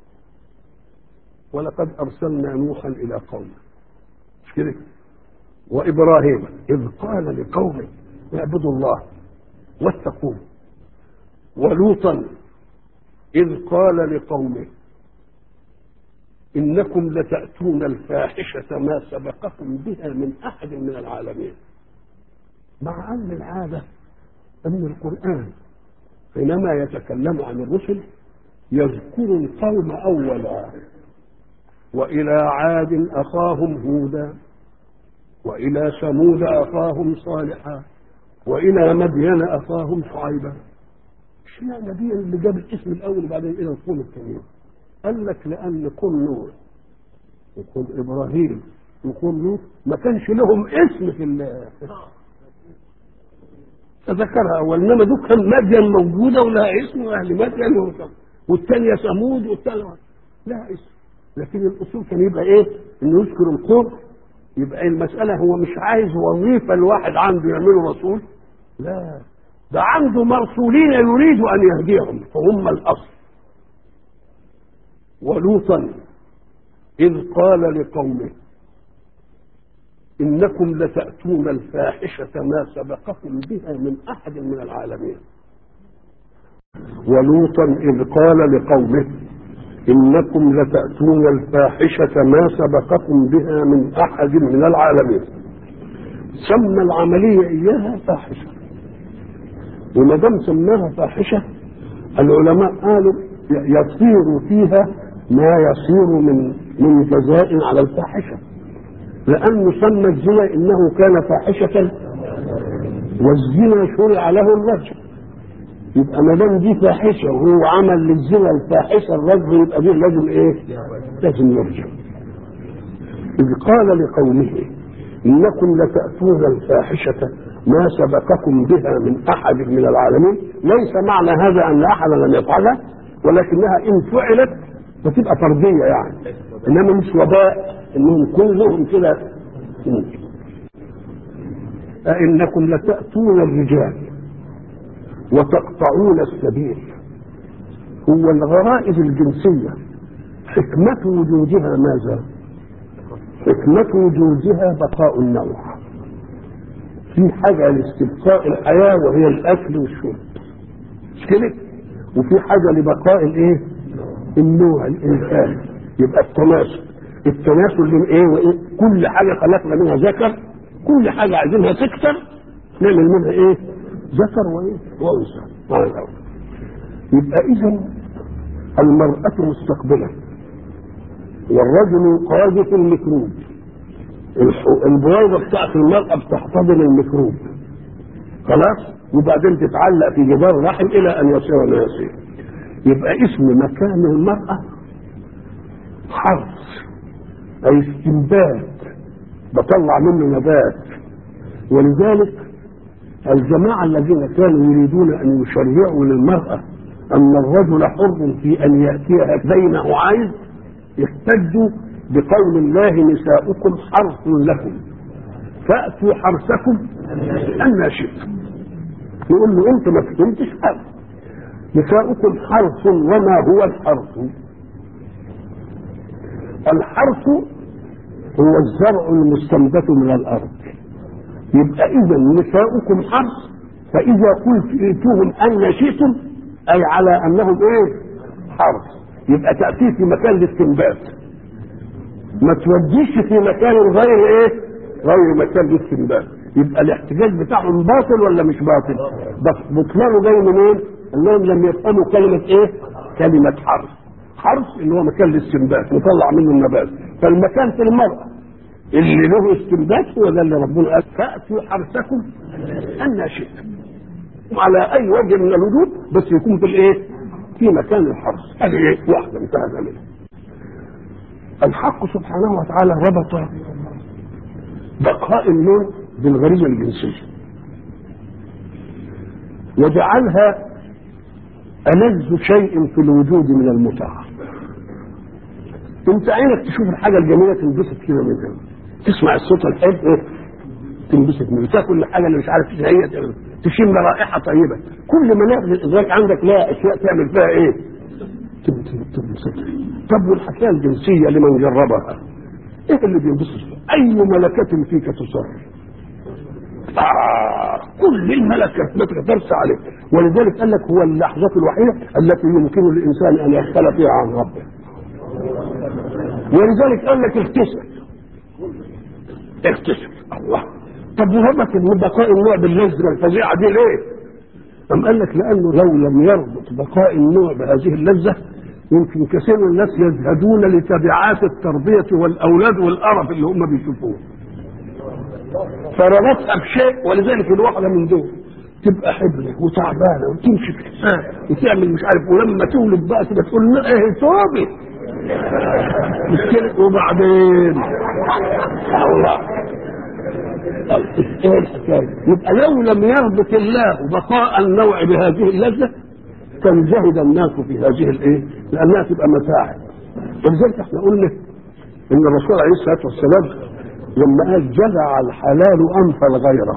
ولقد ارسلنا نوحا الى قومه، مش كده؟ وابراهيم اذ قال لقومه اعبدوا الله واتقوه. ولوطا اذ قال لقومه انكم لتاتون الفاحشه ما سبقكم بها من احد من العالمين. مع أن العادة أن القرآن حينما يتكلم عن الرسل يذكر القوم أولا، وإلى عاد أخاهم هودا وإلى ثمود أخاهم صالحا وإلى مدين أخاهم شعيبا. اشمعنى دي اللي جاب الاسم الأول وبعدين إلى القوم الثانيين؟ قال لك لأن قوم نوح وقوم إبراهيم وقوم لوط ما كانش لهم اسم في فذكرها أول، إنما دول كان مدين موجودة ولها اسم، وأهل مدين والثانية ثمود والثالثة لها اسم. لكن الأصول كان يبقى إيه؟ إنه يذكر القوم. يبقى المسألة هو مش عايز وظيفة الواحد عنده يعمله رسول، لا، ده عنده مرسولين يريد أن يهديهم فهم الأصل. ولوطا إذ قال لقومه إنكم لتأتون الفاحشة ما سبقكم بها من أحد من العالمين. ولوطا إذ قال لقومه إنكم لتأتون الفاحشة ما سبقكم بها من أحد من العالمين. سمى العملية إياها فاحشة، وما دام سماها فاحشة العلماء قالوا يصير فيها ما يصير من جزاء على الفاحشة، لأنه سمى الزنا إنه كان فاحشة والزنا شرع له الرجم، يبقى ما دام دي فاحشة وهو عمل للزنا الفاحشة الرجم يبقى دي لازم إيه؟ لازم يرجم. إذ قال لقومه إنكم لتأتون الفاحشة ما سبقكم بها من أحد من العالمين. ليس معنى هذا أن أحد لم يفعلها، ولكنها إن فعلت فتبقى فردية يعني، إنما مش وباء إنهم كلهم كده. أئنكم لتأتون الرجال وتقطعون السبيل. هو الغرائز الجنسية حكمة وجودها ماذا؟ حكمة وجودها بقاء النوع. في حاجة لاستبقاء الحياة وهي الأكل والشرب، مش كده؟ وفي حاجة لبقاء الإيه؟ النوع الإنسان، يبقى التناسل من إيه وإيه؟ كل حاجة خلقنا منها ذكر، كل حاجة عايزينها تكتر نعمل منها إيه؟ ذكر وإيه؟ وأنثى. يبقى إذا المرأة مستقبلة والرجل قاذف الميكروب. البويضة بتاعت المرأة بتحتضن الميكروب خلاص، وبعدين تتعلق في جدار الرحم إلى أن يصير ما يصير. يبقى اسم مكان المرأة حرث أي استنبات، بطلع منه نبات. ولذلك الجماعة الذين كانوا يريدون أن يشرعوا للمرأة أن الرجل حر في أن يأتيها بينه عايز يحتجوا بقول الله نساؤكم حرث لكم فأتوا حرثكم أن شئتم. يقول له أنت ما فهمتش حاجة، نساؤكم حرث وما هو الحرث؟ الحرث هو الزرع المستنبت من الأرض. يبقى إذا نساؤكم حرث، فإذا قلت ائتوهم أن شئتم أي على أنهم إيه؟ حرث. يبقى تأتي في مكان الاستنبات، ما توديش في مكان غير ايه؟ غير مكان الاستنبات. يبقى الاحتجاج بتاعهم باطل ولا مش باطل؟ بس بطلانه جاي منين؟ انهم لم يفهموا كلمه ايه؟ كلمه حرث. حرث اللي هو مكان الاستنبات نطلع منه النبات، فالمكان في المرأة اللي له استنبات هو ده اللي ربنا قال فأتوا حرثكم أن شئتم، على أي وجه من الوجود بس يكون في الايه؟ في مكان الحرث. هذه ايه؟ واحدة انتهى منها. الحق سبحانه وتعالى ربط بقاء النوع بالغريزة الجنسية وجعلها ألذ شيء في الوجود من المتعة. انت عينك تشوف الحاجة الجميلة تنبسط كده منها، تسمع الصوت الحلو تنبسط منه، تاكل الحاجة اللي مش عارف هي تشم رائحة طيبة. كل ما ناخذ الإدراك عندك لا أشياء تعمل فيها إيه؟ تنبسط. طب والحكاية الجنسية لمن جربها إيه اللي بينبسط فيها؟ أي ملكة فيك تصر؟ كل الملكات ما تقدرش عليه. ولذلك قال لك هو اللحظة الوحيدة التي يمكن للإنسان أن يختلف فيها عن ربه. ولذلك قال لك اكتشف الله. طب وهبك ان بقاء النوع باللذة الفظيعة دي ليه؟ أم قال لك لأنه لو لم يربط بقاء النوع بهذه اللذة يمكن كثير من الناس يزهدون لتبعات التربية والأولاد والقرف اللي هم بيشوفوه، فربطها بشيء. ولذلك الواحدة من دول تبقى حبلة وتعبانة وتمشي في حساب وتعمل مش عارف، ولما تولد بقى كده تقول لا ايه توبي مش كده. وبعدين الله ايه الحكايه؟ يبقى لو لم يربط الله بقاء النوع بهذه اللذة كان جهد الناس في هذه الايه؟ لانها تبقى متاعب. ولذلك احنا قلنا ان الرسول عليه الصلاه والسلام لما قال جزع الحلال انف الغيره،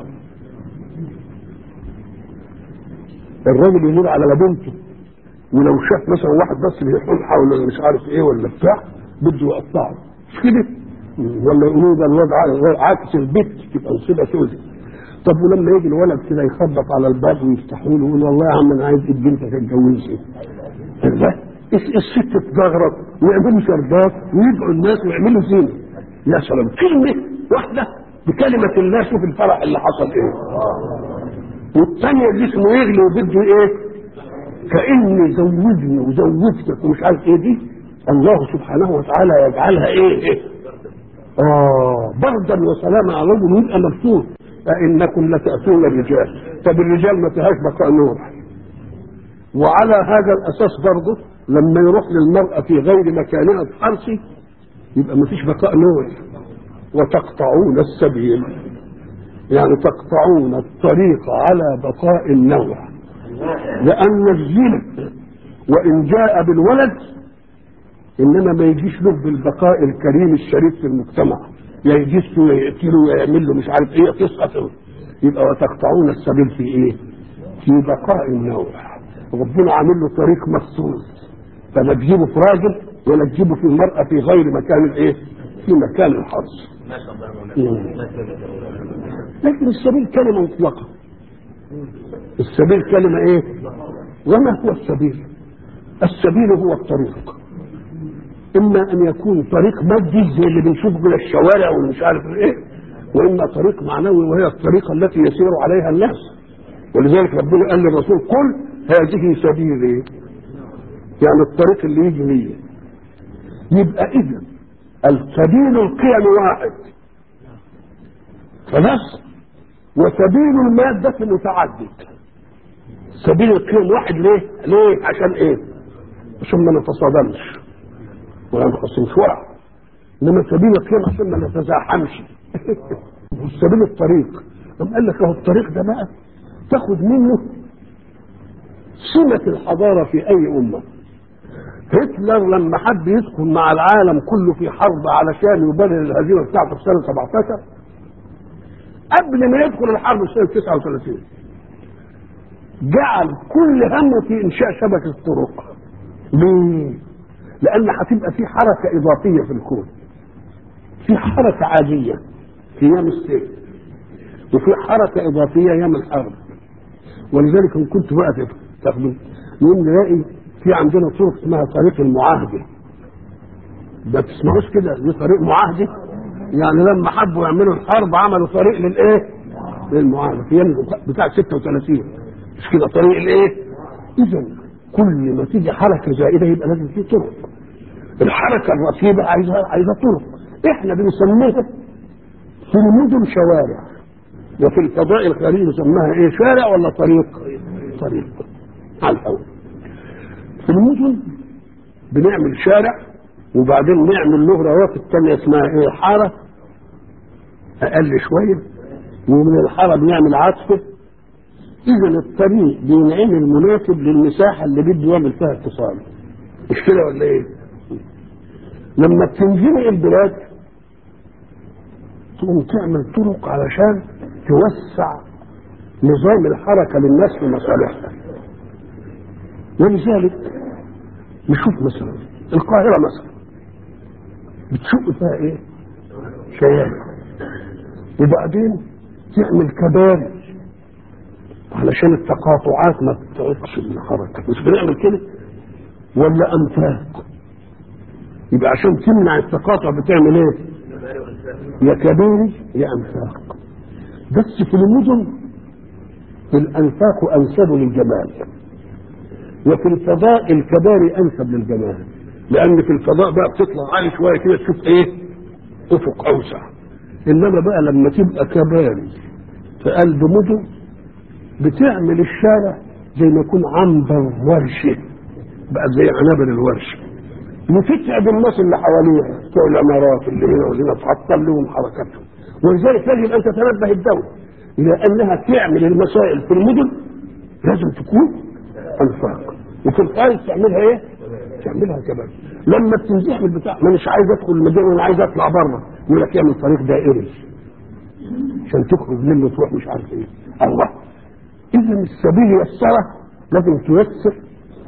الراجل يمر على بنته ولو شاف مثلا واحد بس بيحوم حول مش عارف ايه ولا بتاع بده يقطعه مش كده، ولا يقولوا ده الواد عاكس البيت تبقى مصيبه سوداء. طب ولما يجي الولد كده يخبط على الباب ويفتحوا له يقول والله يا عم انا عايز ابن بنتك اتجوزني. الست تجغرط ويعملوا شربات ويدعوا الناس ويعملوا زينه. يا سلام، كلمه واحده بكلمه الله شوف الفرح اللي حصل ايه. والثانيه جسمه يغلي وبده ايه؟ كاني زوجني وزوجتك ومش عارف ايه دي. الله سبحانه وتعالى يجعلها ايه؟ بردا وسلاما على الرجل يبقى مبسوط. أئنكم لتأتون الرجال. طب الرجال ما فيهاش بقاء نور. وعلى هذا الأساس برضه لما يروح للمرأة في غير مكانها الحرثي يبقى ما فيش بقاء نور. وتقطعون السبيل، يعني تقطعون الطريق على بقاء النوع. لأن الزنا وإن جاء بالولد إنما ما يجيش له بالبقاء الكريم الشريف في المجتمع، يجسه ويقتله ويعمل له مش عارف ايه تسقط. يبقى وتقطعون السبيل في ايه؟ في بقاء النوع. ربنا عامل له طريق مخصوص، فلا تجيبه في راجل ولا تجيبه في المرأة في غير مكان الايه؟ في مكان الحرص. لكن السبيل كلمة مطلقة. السبيل كلمة ايه؟ وما هو السبيل؟ السبيل هو الطريق. اما ان يكون طريق مادي زي اللي بنشوفه من الشوارع ومش عارف ايه، واما طريق معنوي وهي الطريقه التي يسير عليها الناس. ولذلك ربنا قال للرسول قل هذه سبيلي، يعني الطريق اللي يجي ليه. يبقى اذا السبيل القيم واحد خلاص، وسبيل الماده متعدد. سبيل القيم واحد ليه؟ عشان ايه؟ عشان ما نتصادمش ولا نخصمش واحد. انما سبيل القيم عشان ما نتزاحمش. والسبيل الطريق. طب قال لك اهو الطريق ده بقى تاخد منه سمة الحضارة في اي امة. هتلر لما حب يدخل مع العالم كله في حرب علشان يبرر الهزيمة بتاعته في سنة 17، قبل ما يدخل الحرب في سنة 39 جعل كل همه في انشاء شبكة الطرق. ليه؟ لأن هتبقى في حركة إضافية في الكون. في حركة عادية في أيام السيف، وفي حركة إضافية أيام الحرب. ولذلك إن كنت بقى تاخدوا يوم نلاقي في عندنا طرق اسمها طريق المعاهدة. ده تسمعوش كده؟ دي طريق معاهدة. يعني لما حبوا يعملوا الحرب عملوا طريق للإيه؟ للمعاهدة في أيام بتاع 36. مش كده طريق الإيه؟ إذا كل ما تيجي حركة زائدة يبقى لازم في طرق. الحركة الرتيبة عايزة طرق. احنا بنسميها في المدن شوارع، وفي الفضاء الخارجي نسميها ايه؟ شارع ولا طريق؟ طريق على الاول. في المدن بنعمل شارع وبعدين نعمل له رواتب تانية اسمها ايه؟ حارة اقل شوية، ومن الحارة بنعمل عطفة. اذا الطريق بينعمل مناسب للمساحة اللي بده يعمل فيها اتصال. مش كده ولا ايه؟ لما بتنزل البلاد تقوم تعمل طرق علشان توسع نظام الحركة للناس في مصالحها. ولذلك نشوف مثلا القاهرة مثلا بتشق فيها ايه؟ شوارع، وبعدين تعمل كباري علشان التقاطعات ما تعطش الحركة. مش بنعمل كده؟ ولا أنفاق، يبقى عشان تمنع التقاطع بتعمل ايه؟ يا كباري يا أنفاق. بس في المدن الأنفاق أنسب للجمال، وفي الفضاء الكباري أنسب للجمال. لأن في الفضاء بقى بتطلع عالي شوية كده تشوف ايه؟ أفق أوسع. إنما بقى لما تبقى كباري في قلب مدن بتعمل الشارع زي ما يكون عنبر ورشه، بقى زي عنابر الورشه، وتتعب الناس اللي حواليها بتوع العمارات اللي هنا واللي هنا، تعطل لهم حركتهم. ولذلك يجب ان تتنبه الدوله الى انها تعمل المسائل في المدن لازم تكون انفاق، وفي القاهره تعملها ايه؟ تعملها كمان. لما بتنزح من البتاع ما مش عايز ادخل المدينه وانا عايز اطلع بره، يقول لك اعمل طريق دائري عشان تخرج منه تروح مش عارف ايه. الله، اذا السبيل يسره لازم تيسر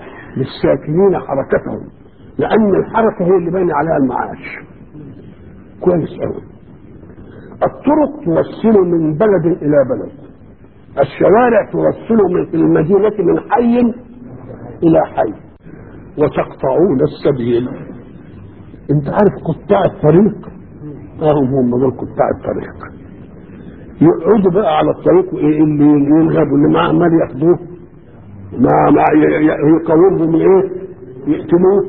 للساكنين حركتهم، لان الحركه هي اللي باين عليها المعاش. كويس قوي. الطرق توصل من بلد الى بلد، الشوارع توصل من المدينه من حي الى حي، وتقطعون السبيل. انت عارف قطاع الطريق؟ هم دول قطاع الطريق. يقعدوا بقى على الطريق، وايه اللي ينهبوا اللي معاه مال ياخدوه، ما يقاومهم ايه؟ يقتلوه.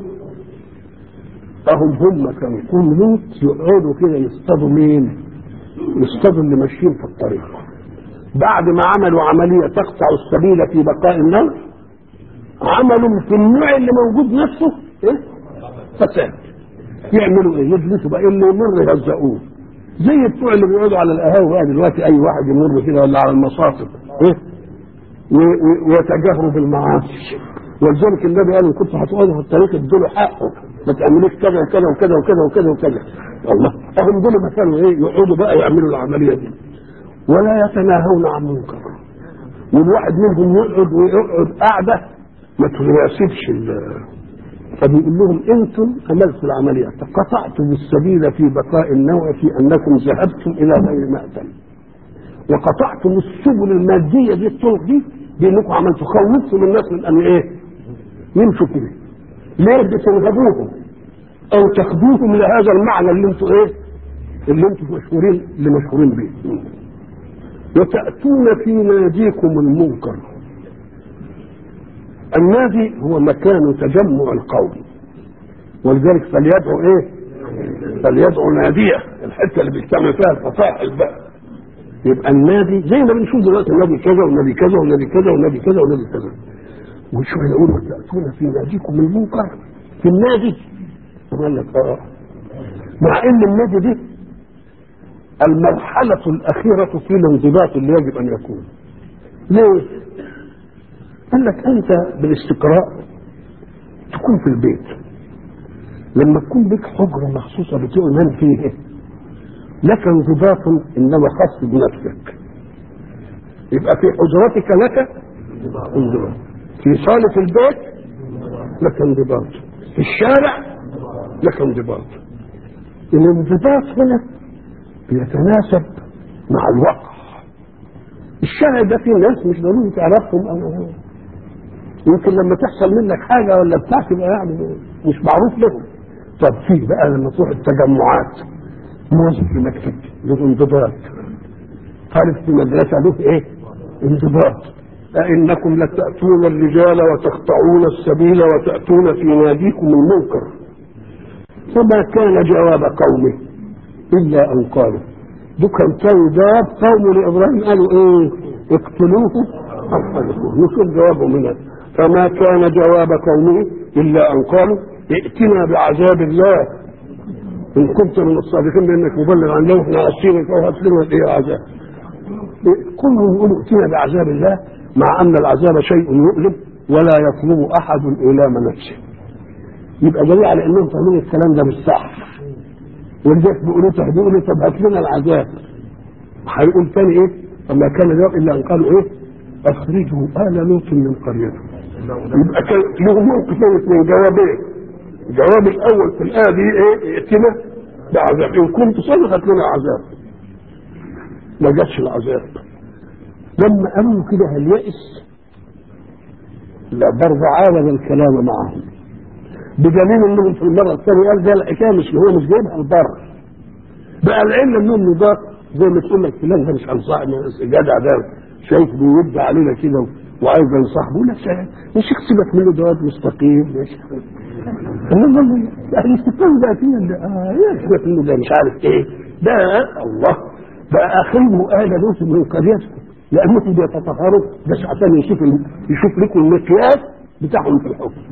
هم كانوا كل لوط يقعدوا كده يصطادوا مين؟ يصطادوا اللي ماشيين في الطريق. بعد ما عملوا عمليه تقطع السبيل في بقاء النوع، عملوا في النوع اللي موجود نفسه ايه؟ فساد. يعملوا ايه؟ يجلسوا بقى اللي يمر يهزقوه، زي بتوع اللي بيقعدوا على القهاوي بقى دلوقتي. اي واحد يمر كده ولا على المصاطب ايه؟ ويتجاهروا بالمعاصي. ولذلك النبي قال ان كنتوا هتقعدوا في الطريق ادوا له حقه، ما تعملوش كذا وكذا وكذا وكذا وكذا وكذا. والله هم دول مثلا ايه؟ يقعدوا بقى يعملوا العمليه دي ولا يتناهون عن منكر. والواحد منهم يقعد قاعده ما تناسبش. فبيقول لهم انتم عملتوا العمليه، قطعتم السبيل في بقاء النوع في انكم ذهبتم الى غير مأتم، وقطعتم السبل الماديه دي الطرق دي بانكم عملتوا خوفتم الناس من ان ايه؟ يمشوا فيه. ليه بتنهبوهم او تاخذوهم لهذا المعنى اللي انتم ايه؟ اللي انتم مشهورين به. وتأتون في ناديكم المنكر. النادي هو مكان تجمع القوم، ولذلك فليدعو ايه؟ فليدعو ناديه، الحته اللي بيجتمع فيها الفصائل بقى. يبقى النادي زي ما بنشوف دلوقتي النادي كذا والنادي كذا والنادي كذا والنادي كذا والنادي كذا. وشو يقولوا تأتون في ناديكم المنكر في النادي؟ قال لك مع ان النادي دي المرحله الاخيره في الانضباط اللي يجب ان يكون. ليه؟ قال لك انت بالاستقراء تكون في البيت، لما تكون بك حجره مخصوصه بتنام فيه لك انضباط انما خاص بنفسك، يبقى في حجرتك لك انضباط، في صاله البيت لك انضباط، في الشارع لك انضباط. الانضباط هنا بيتناسب مع الوقت. الشارع ده فيه ناس مش ضروري تعرفهم، أو يمكن لما تحصل منك حاجه ولا بتاع تبقى يعني مش معروف لهم. طب في بقى لما تروح التجمعات، موظف في مكتب له انضباط، طالب في مدرسه له ايه؟ انضباط. أئنكم لتأتون الرجال وتقطعون السبيل وتأتون في ناديكم المنكر. فما كان جواب قومه إلا أن قالوا، كان جواب قوم لإبراهيم قالوا إيه؟ اقتلوه أو حرقوه. نشوف جوابه منها. فما كان جواب قومه إلا أن قالوا ائتنا بعذاب الله إن كنت من الصادقين بأنك مبلغ عن الله احنا عشيرك أو هتلنا إيه عذاب. كلهم يقولوا ائتنا بعذاب الله، مع أن العذاب شيء يؤلم ولا يطلب أحد إلام نفسه. يبقى دليل على أنهم فاهمين الكلام ده مش صح. ولذلك بيقولوا طب هات لنا العذاب. هيقول تاني ايه؟ فما كان جواب الا ان قالوا ايه؟ اخرجوا ال لوط من قريته. يبقى كان له موقف من جوابين. الجواب الاول في الايه دي ايه؟ ائتنا بعذاب ان كنت صادق هات لنا عذاب. ما جاتش العذاب. لما قالوا كده هاليأس لا برضه عالم الكلام معهم، بدليل انهم في المره الثانيه قال ده الحكايه مش هو مش جايبها البر. بقى العلم انهم نضاف زي ما تقول لك فلان ده مش هنصاحب جدع ده شايف بيود علينا كده وعايز ينصاحبه لك يا شيخ سيبك منه جواب مستقيم يا شيخ. الاستقامه ده فينا يا سيبك منه ده مش عارف ايه ده الله بقى اخرهم قال لوط من قريتكم لانكم بيتطهروا بس عشان يشوف لكم المقياس بتاعهم في الحكم.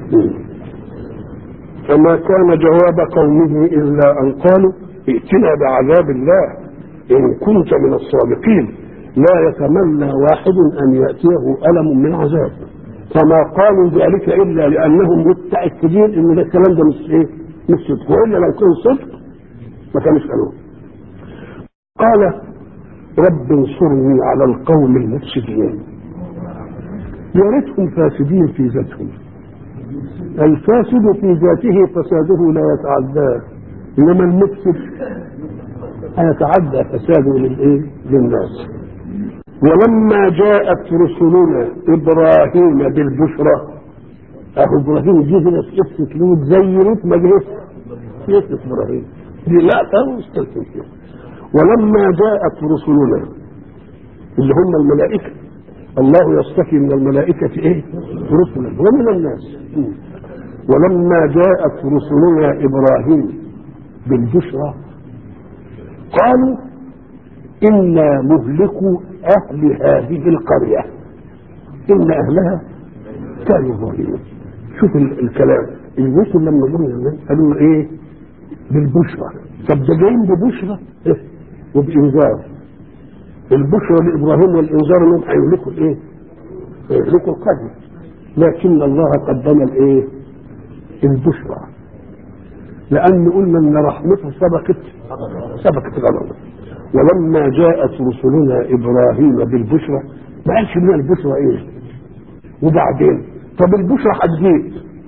فما كان جواب قومه إلا أن قالوا ائتنا بعذاب الله إن كنت من الصادقين. لا يتمنى واحد أن يأتيه ألم من عذاب. فما قالوا ذلك إلا لأنهم متأكدين إن الكلام ده مش إيه؟ مش صدق، وإلا لو كان صدق ما كانش قالوه. قال رب انصرني على القوم المفسدين. يا ريتهم فاسدين في ذاتهم. الفاسد في ذاته فساده لا يتعداه، انما المفسد هيتعدى فساده للناس. ولما جاءت رسلنا ابراهيم بالبشرى، اهو ابراهيم جه هنا في قصه لوط زي لوط ما جه في قصه ابراهيم دي، لا تستلزم فيها. ولما جاءت رسلنا اللي هم الملائكه، الله يصطفي من الملائكه رسلا ومن الناس. ولما جاءت رسلنا ابراهيم بالبشرى قالوا إنا مهلكوا أهل هذه القرية إن أهلها كانوا ظالمين. شوف الكلام، الرسل لما قالوا إيه؟ بالبشرى. طب ده جايين ببشرى وبإنذار. البشرى لإبراهيم والإنذار إنهم هيهلكوا هيهلكوا القرية، لكن الله قدم البشرى، لأن قلنا إن رحمته سبقت غضبه. ولما جاءت رسلنا ابراهيم بالبشرى، ما قالش لنا البشرى وبعدين طب البشرى هتجيب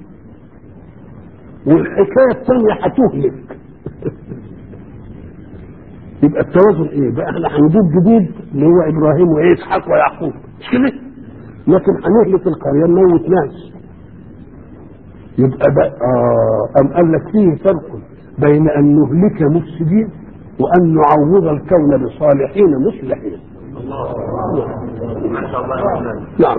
والحكايه الثانيه هتهلك. يبقى التوازن بقى احنا هنجيب جديد اللي هو ابراهيم واسحاق ويعقوب، مش كده؟ لكن هنهلك القريه نموت ناس. يبقى بقى ام قال لك فيه فرق بين ان نهلك مفسدين وأن نعوض الكون بصالحين مصلحين. نعم.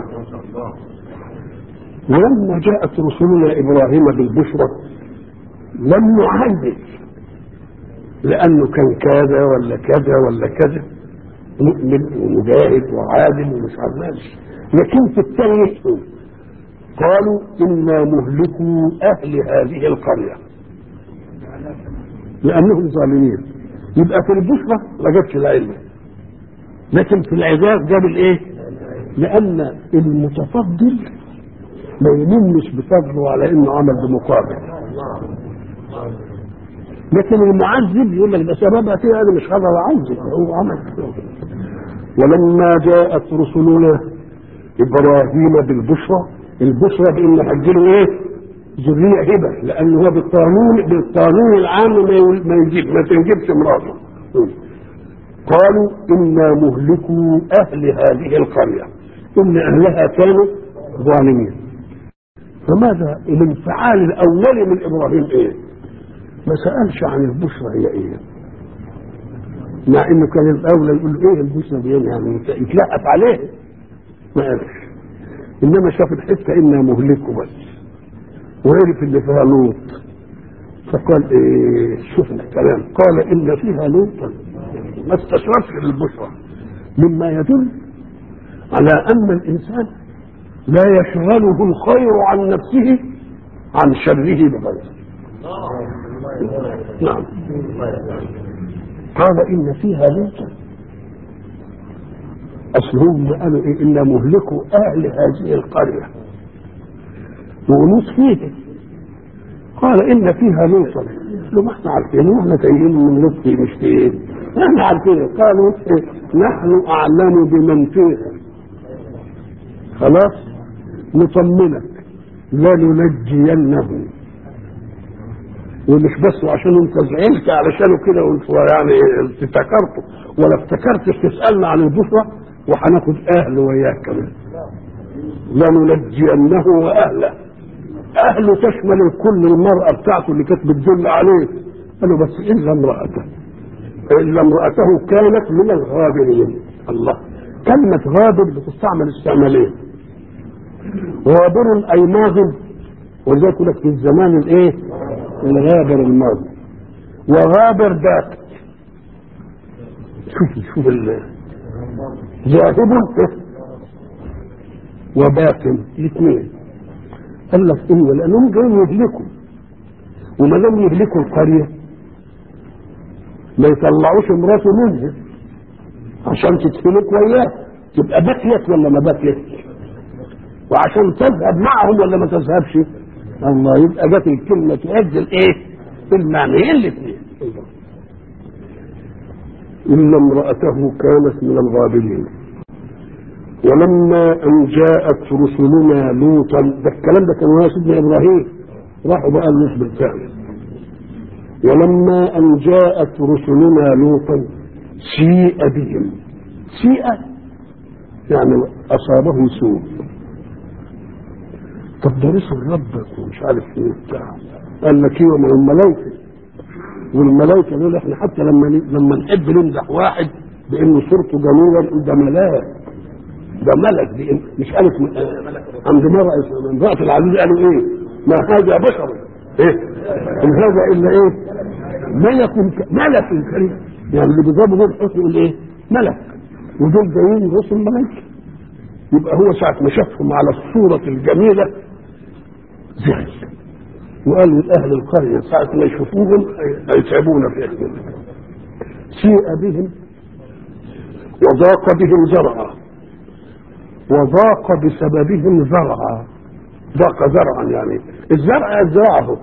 ولما جاءت رسلنا إبراهيم بالبشرى لم نعذب، لأنه كان كذا ولا كذا ولا كذا، مؤمن ومجاهد وعادل ومش عارف، لكن في الثاني قالوا إنا مهلكوا أهل هذه القرية لأنهم ظالمين. يبقى في البشرى ما جابش العلم، لكن في العذاب جاب لأن المتفضل ما يلمش بفضله على انه عمل بمقابل، لكن المعذب يقول لك ده سببها كده، انا مش هقدر اعذب، هو عمل. ولما جاءت رسلنا ابراهيم بالبشرى، البشرى بان هتجيله ذريه هبه، لانه هو بالقانون العام ما تنجبش امراته. قالوا انا مهلكوا اهل هذه القريه ان اهلها كانوا ظالمين. فماذا الانفعال الاولي من ابراهيم ما سالش عن البشرى هي مع انه كان الاولى يقول له البشرى دي يعني يتلقف عليه، ما قالش، انما شاف الحته انا مهلكوا بس، وعرف اللي فيها لوط فقال شوف الكلام، قال ان فيها لوطا، ما استشرفش للبشرى، مما يدل على ان الانسان لا يشغله الخير عن نفسه عن شره بغيره. نعم. قال ان فيها لوطا، اصلهم قالوا انا مهلكوا اهل هذه القريه ولوط فيه، قال ان فيها لوطا، قالوا ما احنا عارفين، واحنا تايهين من لوط مش فيه، احنا عارفين. قالوا نحن اعلم بمن فيها، خلاص نطمنك لننجينه، ومش بس عشان انت زعلت علشانه كده يعني افتكرته، ولا افتكرتش تسالنا عن البشرى، وهناخد اهله وياك كمان، لننجينه واهله. اهله تشمل الكل، المراه بتاعته اللي كانت بتدل عليه، قالوا بس الا امراته كانت من الغابرين. الله، كلمه غابر بتستعمل استعمالين، غابر اي ماضي، ولذلك يقول لك في الزمان الغابر الماضي، وغابر باق. شوف ذاهب وباق الاثنين. قال لك لانهم جايين يهلكوا، وما دام يهلكوا القريه ما يطلعوش امراته منها عشان تتهلك وياه، تبقى بقيت ولا ما بقيت، وعشان تذهب معهم ولا ما تذهبش. الله، يبقى جت الكلمه تؤدي المعنيين الاثنين. ان امراته كانت من الغابرين. ولما ان جاءت رسلنا لوطا، ده الكلام ده كان هو سيدنا ابراهيم، راحوا بقى لوط بالفعل. ولما أن جاءت رسلنا لوطا سيء بهم. سيء يعني أصابه سوء. طب ده رسل ربك ومش عارف ايه بتاع. قال لك ايه؟ وما هم ملائكة، والملائكة دول احنا حتى لما نحب نمدح واحد بانه صورته جميلة نقول ده ملاك، ده ملك. دي مش قالت عند امرأة العزيز قالوا ايه؟ ما هذا بشر ايه؟ ان هذا الا ايه؟ ملك كريم. يعني اللي بيضربوا دول الحسن يقول ايه؟ ملك. ودول جايين رسل ملائكة. يبقى هو ساعة ما شافهم على الصورة الجميلة زعل وقال لأهل القرية ساعة ما يشوفوهم هيتعبونا في أهلهم. سيء بهم وضاق بهم زرعا، وضاق بسببهم زرعا. ضاق زرعا يعني الزرع يزرعه.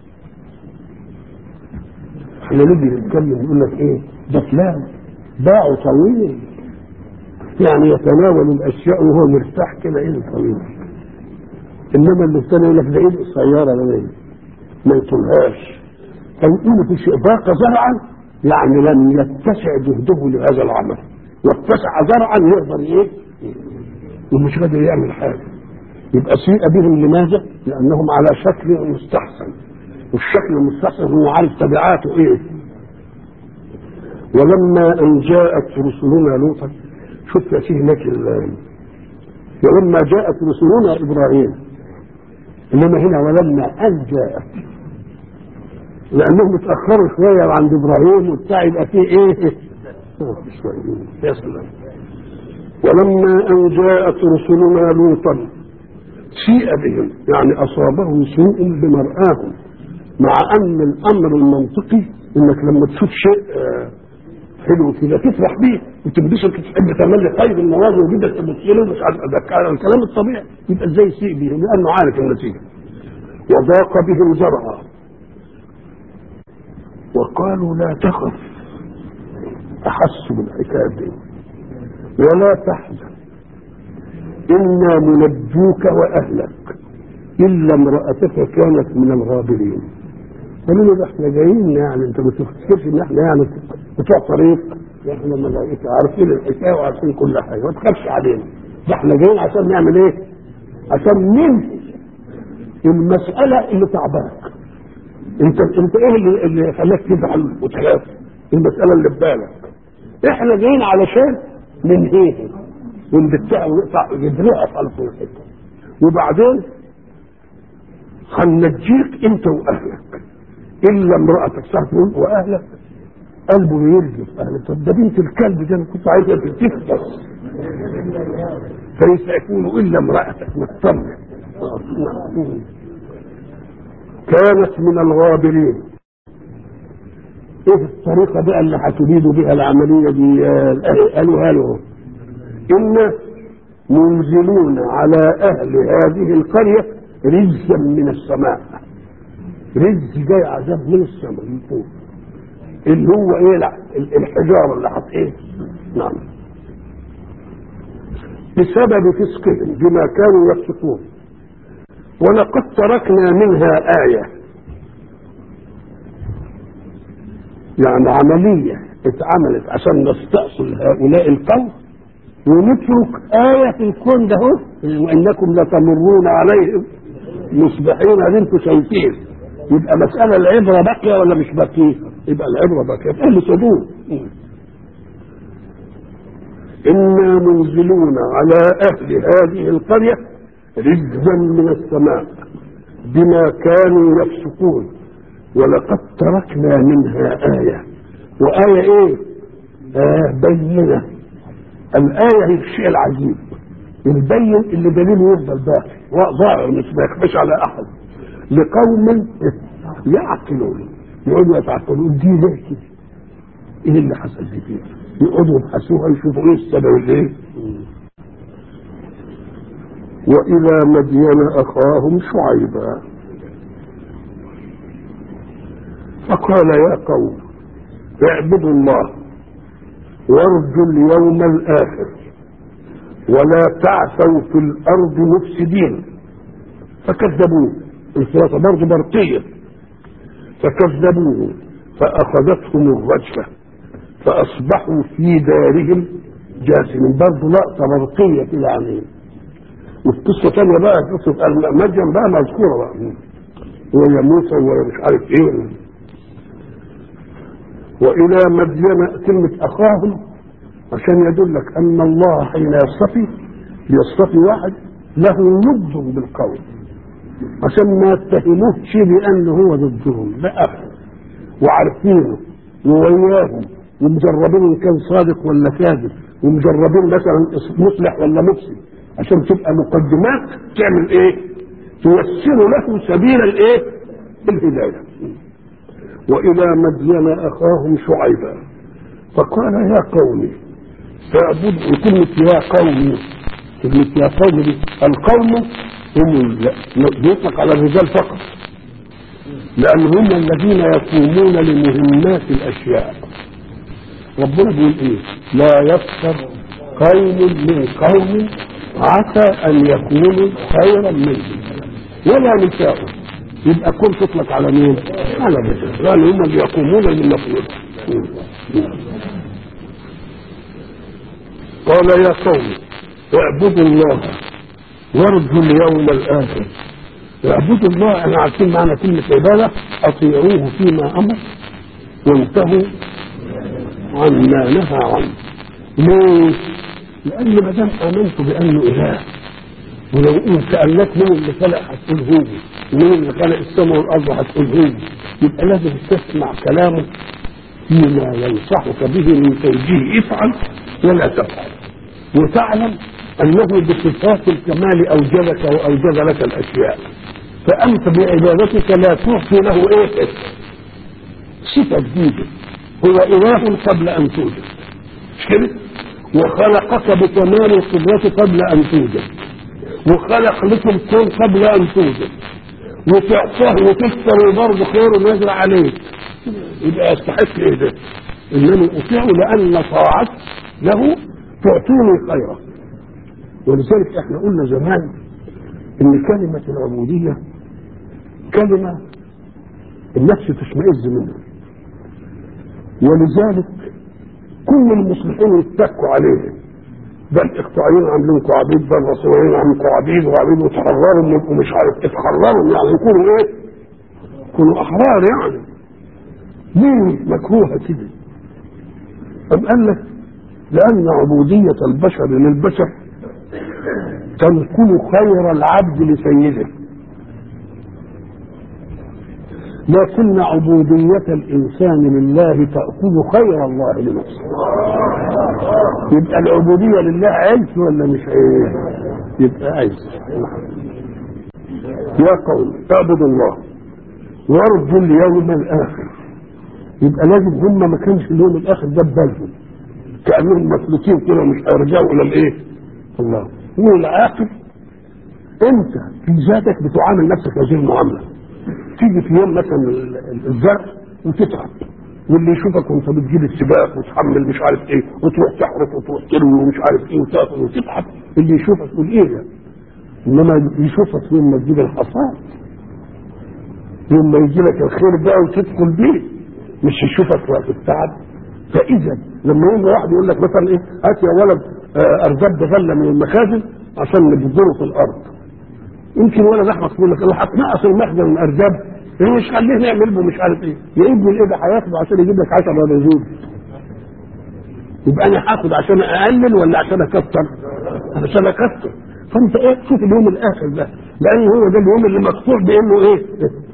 احنا نيجي نتكلم نقول لك ايه؟ ده فلان باعه طويل، يعني يتناول الاشياء وهو مرتاح كده ايه طويل. انما اللي الثاني يقول لك ده ايه السياره ده ما يطولهاش. فيقولوا في شيء ضاق زرعا يعني لم يتسع جهده لهذا العمل، واتسع زرعا يقدر ايه ومش قادر يعمل حاجه. يبقى سيء بهم. لماذا؟ لانهم على شكل مستحسن، والشكل المستحسن هو عارف تبعاته ايه. ولما ان جاءت رسلنا لوطا، شوف يا سيدي هناك ولما جاءت رسلنا ابراهيم، انما هنا ولما ان جاءت لانهم اتاخروا شويه عند ابراهيم وبتاع، يبقى فيه ايه؟ يا سلام. ولما ان جاءت رسلنا لوطا سيء بهم يعني اصابهم سوء بمرآهم، مع ان الامر المنطقي انك لما تشوف شيء حلو كده تفرح بيه وتنبسط وتحب تملي طيب المواضيع وجدك تبص له مش عارف ده الكلام الطبيعي. يبقى ازاي يسيء بهم؟ لانه عارف النتيجه. وضاق بهم زرعا وقالوا لا تخف، احسوا بالحكايه دي، ولا تحزن انا منجوك واهلك الا امراتك كانت من الغابرين. قالوا له احنا جايين يعني انت ما تفكرش ان احنا يعني بتوع طريق، احنا ملائكه عارفين الحكايه وعارفين كل حاجه ما تخافش علينا. ده احنا جايين عشان نعمل ايه؟ عشان ننهي المساله اللي تعباك. انت ايه اللي خلاك تزعل وتخاف؟ المساله اللي في بالك. احنا جايين علشان ننهيها ونبتع ونقطع يدرعك على كل حته، وبعدين هننجيك انت واهلك الا امراتك. صاحبه واهلك قلبه يرجف اهلك. طب ده بنت الكلب ده انا كنت عايزها تفطس فيسعفونه الا امراتك مطمن. كانت من الغابرين. ايه الطريقه بقى اللي هتريدوا بها العمليه دي؟ قالوا له إن منزلون على أهل هذه القرية رجزا من السماء. رجز جاي عذاب من السماء من فوق، اللي هو ايه الحجارة اللي حط ايه. نعم. بسبب فسقهم بما كانوا يفسقون. ولقد تركنا منها آية، يعني عملية اتعملت عشان نستأصل هؤلاء القوم ونترك آية في الكون ده وإنكم لتمرون عليهم مصبحين. انتوا شايفين. يبقى مسألة العبرة باقية ولا مش باقية؟ يبقى العبرة باقية. فهم صدور. إنا منزلون على أهل هذه القرية رجزا من السماء بما كانوا يفسقون. ولقد تركنا منها آية. وآية إيه؟ بينة. الآية هي الشيء العجيب البين اللي دليله يفضل باقي ظاهر مش بيخفش على أحد لقوم يعقلون. يقعدوا يتعقلون دي ليه كده؟ إيه اللي حصل دي فيه؟ يقعدوا يبحثوها يشوفوا إيه السبب الإيه؟ وإلى مدين أخاهم شعيبا فقال يا قوم اعبدوا الله وارجوا اليوم الآخر ولا تعثوا في الأرض مفسدين. فكذبوه. الخلاصة برضه برقية. فكذبوه فأخذتهم الرجفة فأصبحوا في دارهم جاثمين. برضه لقطة برقية كده يعني. وفي قصة ثانية بقى قصة مدين بقى مذكورة بقى ويا موسى ومش عارف ايه. وإلى مدين كلمة أخاهم عشان يدلك أن الله حين يصطفي واحد له نبض بالقول عشان ما يتهموهش بأنه هو ضدهم، لا وعارفينه ووياهم ومجربين إن كان صادق ولا كاذب ومجربين مثلا مصلح ولا مفسد عشان تبقى مقدمات تعمل ايه؟ توسل له سبيل الايه؟ الهداية. وإلى مدين أخاهم شعيبا فقال يا قومي فاعبدوا. كلمة يا قومي كلمة يا قومي دي القوم هم يطلق على الرجال فقط لأن هم الذين يقومون لمهمات الأشياء. ربنا بيقول ايه؟ لا يسخر قوم من قوم عسى أن يكونوا خيرا منهم ولا نساء. يبقى كل تطلق على مين؟ على الرجال لأن هم اللي يقومون بالمفروض. قال يا قوم اعبدوا الله وارجوا اليوم الآخر. اعبدوا الله احنا عارفين معنى كلمة عبادة اطيعوه فيما امر وانتهوا عما نهى عنه. ليه؟ لأن ما دام آمنت بأنه إله ولو إن سألناك مين اللي خلق هتقول هو ومين اللي خلق السماء والأرض هتقول هو يبقى لازم تسمع كلامه فيما ينصحك به من توجيه افعل ولا تفعل وتعلم أنه بصفات الكمال أوجدك وأوجد لك الأشياء فأنت بعبادتك لا تعطي له إيه صفة جديدة. هو إله قبل أن توجد مش كده؟ وخلقك بكمال القدرة قبل أن توجد وخلق لكم الكون قبل أن توجد وتعطاه وتكثر وبرضه خير نزل عليك يبقى يستحق ايه ده؟ انني اطيعه لان طاعت له تعطيني خيرا. ولذلك احنا قلنا زمان ان كلمة العبودية كلمة النفس تشمئز منها ولذلك كل المصلحين يتكوا عليه ده الاقطاعيين عاملينكم عبيد ده الرسولين عاملينكم عبيد وعبيد وتحرروا منكم مش عارف اتحرروا يعني يكونوا ايه؟ يكونوا احرار يعني. ليه مكروهه كده؟ أم قال لك لأن عبودية البشر للبشر تنقل خير العبد لسيده لكن عبودية الإنسان لله تأخذ خير الله لنفسه. يبقى العبودية لله عز ولا مش عز؟ يبقى عز. يا قوم اعبدوا الله وارجوا اليوم الآخر. يبقى لازم هم ما كانش اليوم الآخر ده ببالهم كأنهم مفلوكين كده مش هيرجعوا إلى الإيه؟ الله. هو العاقل أنت في ذاتك بتعامل نفسك هذه المعاملة. تيجي في يوم مثلا الزرع وتتعب واللي يشوفك وانت بتجيب السباق وتحمل مش عارف ايه وتروح تحرق وتروح تروي ومش عارف ايه وتاكل وتتعب اللي يشوفك يقول ايه ده؟ انما يشوفك يوم ما تجيب الحصاد يوم ما يجي لك الخير بقى وتدخل بيه مش يشوفك وقت التعب. فاذا لما يوم واحد يقول لك مثلا ايه هات يا ولد ارزاب بغله من المخازن عشان نبذره في الارض يمكن ولد احمد يقول لك الله هتنقص المخزن من الارزاب مش خليه نعمل له مش عارف ايه يا ابني الايه ده هياخده عشان يجيب لك 10 ولا يزود. يبقى انا هاخد عشان اقلل ولا عشان اكتر؟ عشان اكتر. فانت ايه شوف اليوم الاخر ده لان هو ده اليوم اللي مقطوع بانه ايه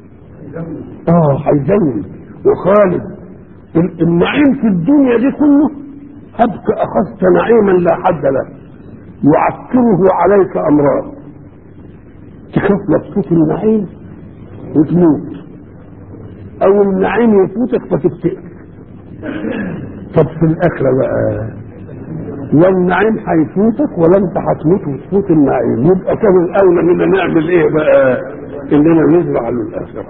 هيزود وخالد. النعيم في الدنيا دي كله هبك اخذت نعيما لا حد له يعكره عليك امراض تخاف لك النعيم وتموت او النعيم يفوتك فتفتئ. طب في الاخره بقى والنعيم هيفوتك ولا انت هتموت وتفوت النعيم يبقى كان الاولى اننا نعمل ايه بقى؟ اننا نزرع له الاخره.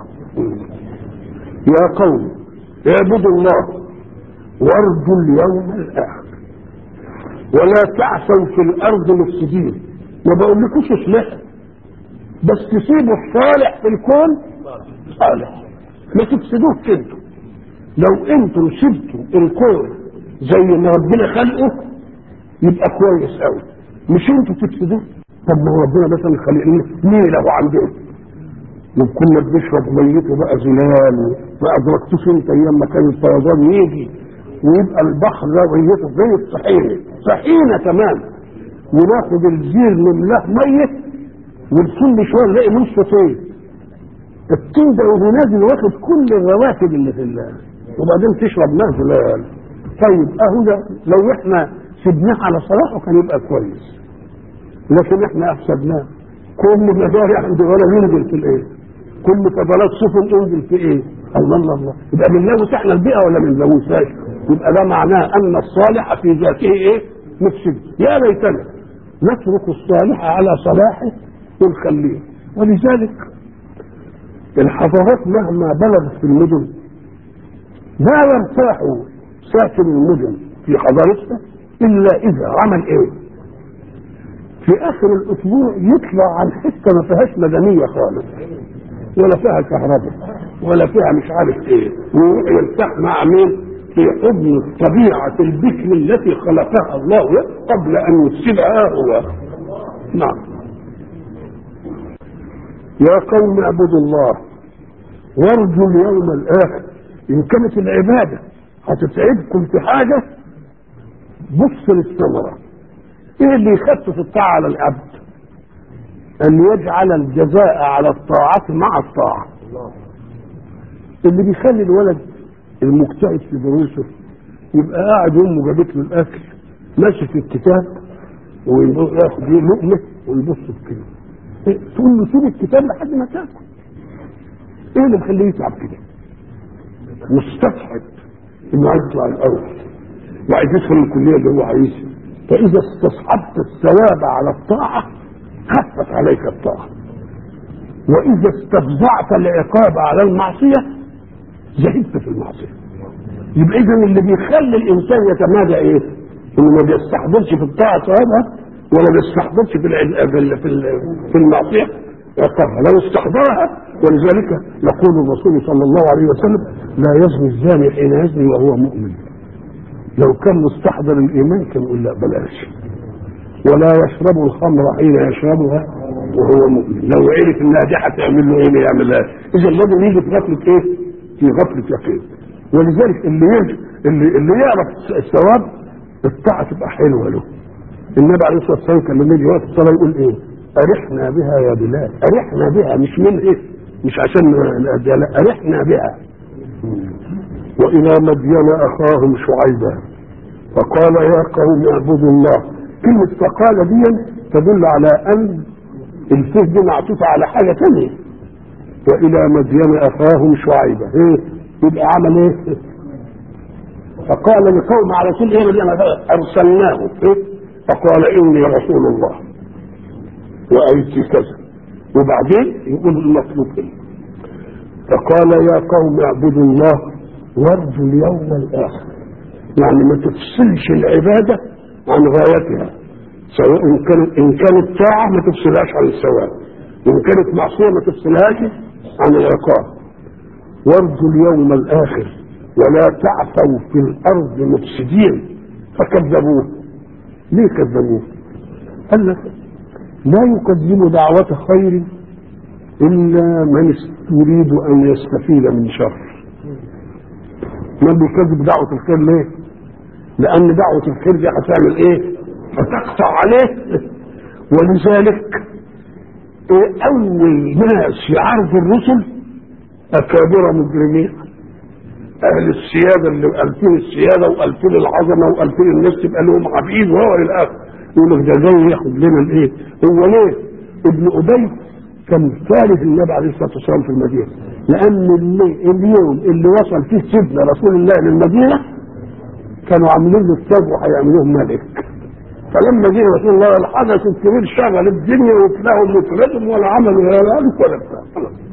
يا قوم اعبدوا الله وارجوا اليوم الاخر ولا تعثوا في الارض مفسدين. ما بقولكوش اصلحوا بس تسيبوا الصالح في الكون صالح ما تفسدوش انتوا لو انتم سبتوا الكون زي ما ربنا خلقه يبقى كويس قوي، مش انتوا تفسدوه. طب ما هو ربنا مثلا خلق لنا نيله وعندنا، وكنا بنشرب ميته بقى زلال، ما ادركتوش انت ايام ما كان الفيضان يجي ويبقى البحر ده ميته زي الطحينه، طحينه تمام، وناخد الزير نملاه ميه والكل شويه نلاقي نص طين، الطين ده وهو نازل واخد كل الرواتب اللي في الله، وبعدين تشرب ماء زلال. طيب اهو ده لو احنا سبناه على صلاحه كان يبقى كويس، لكن احنا افسدناه. كل مزارع عند ولا ينزل في الايه، كل فضلات سفن ينزل في ايه، الله الله. يبقى بنلوث احنا البيئه ولا ما بنلوثهاش؟ يبقى ده معناه ان الصالح في ذاته ايه؟ مفسد. يا ليتنا نترك الصالح على صلاحه ونخليه. ولذلك الحضارات مهما بلغت في المدن لا يرتاح ساكن المدن في حضارتها الا اذا عمل ايه؟ في اخر الاسبوع يطلع عن حته ما فيهاش مدنيه خالص، ولا فيها كهرباء ولا فيها مش عارف ايه، ويروح يرتاح مع مين؟ في حضن طبيعه البكر التي خلقها الله قبل ان يفسدها هو. نعم. يا قوم اعبدوا الله وارجوا اليوم الاخر. ان كانت العباده هتتعبكم في حاجه بص للثمره. ايه اللي يخفف الطاعه على العبد؟ ان يجعل الجزاء على الطاعه مع الطاعه. اللي بيخلي الولد المجتهد في دروسه يبقى قاعد امه جابت له الاكل ماشي في الكتاب وياخد لقمه ويبص في كده، تقول له سيب الكتاب لحد ما تاكل. ايه اللي مخليه يتعب كده؟ مستفحد انه عايز يطلع الاول وعايز يدخل الكليه اللي هو عايزها. فاذا استصحبت الثواب على الطاعه خفت عليك الطاعه، واذا استفزعت العقاب على المعصيه زهدت في المعصيه. يبقى اذا اللي بيخلي الانسان يتمادى ايه؟ انه ما بيستحضرش في الطاعه ثوابها ولا بيستحضرش في المعصيه عقابها. لو استحضرها، ولذلك يقول الرسول صلى الله عليه وسلم لا يزني الزاني حين يزني وهو مؤمن. لو كان مستحضر الايمان كان يقول لا بلاش. ولا يشرب الخمر حين يشربها وهو مؤمن. لو عرف انها دي هتعمل له ايه ما يعملهاش. اذا لازم يجي في غفله ايه؟ في غفله يقين. ولذلك اللي يعرف الثواب الطاعه تبقى حلوه له. النبي عليه الصلاه والسلام كان لما يجي وقت الصلاه يقول ايه؟ ارحنا بها يا بلال. ارحنا بها مش من ايه؟ مش عشان لا، ارحنا بها. والى مدين اخاهم شعيبا فقال يا قوم اعبدوا الله. كلمه فقال دي تدل على ان الفه دي معطوفه على حاجه ثانيه. والى مدين اخاهم شعيبا ايه؟ يبقى عمل ايه؟ فقال لقوم على كل ايه مدين ارسلناه ايه؟ فقال اني رسول الله وايتي كذا، وبعدين يقول المطلوب ايه؟ فقال يا قوم اعبدوا الله وارجوا اليوم الاخر. يعني ما تفصلش العباده عن غايتها، سواء ان كانت طاعه ما تفصلهاش عن الثواب، وان كانت معصيه ما تفصلهاش عن العقاب. وارجوا اليوم الاخر ولا تعثوا في الارض مفسدين. فكذبوه. ليه كذبوه؟ قال لك لا يقدم دعوة خير إلا من يريد أن يستفيد من شر. من بيكذب دعوة الخير ليه؟ لأن دعوة الخير دي هتعمل إيه؟ هتقطع عليه. ولذلك أول ناس يعرض الرسل أكابر مجرمين، أهل السيادة اللي ألفين السيادة وألفين العظمة وألفين الناس تبقى لهم عبيد وهو الآخر. يقول لك ده جاي ياخد لنا الإيه؟ هو ليه؟ ابن أبي كان ثالث النبي عليه الصلاة والسلام في المدينة، لأن اليوم اللي وصل فيه سيدنا رسول الله للمدينة كانوا عاملين له التاج وهيعملوه ملك. فلما جه رسول الله الحدث الكبير شغل الدنيا وتلاقوا مفردهم ولا عملوا ولا بتاع.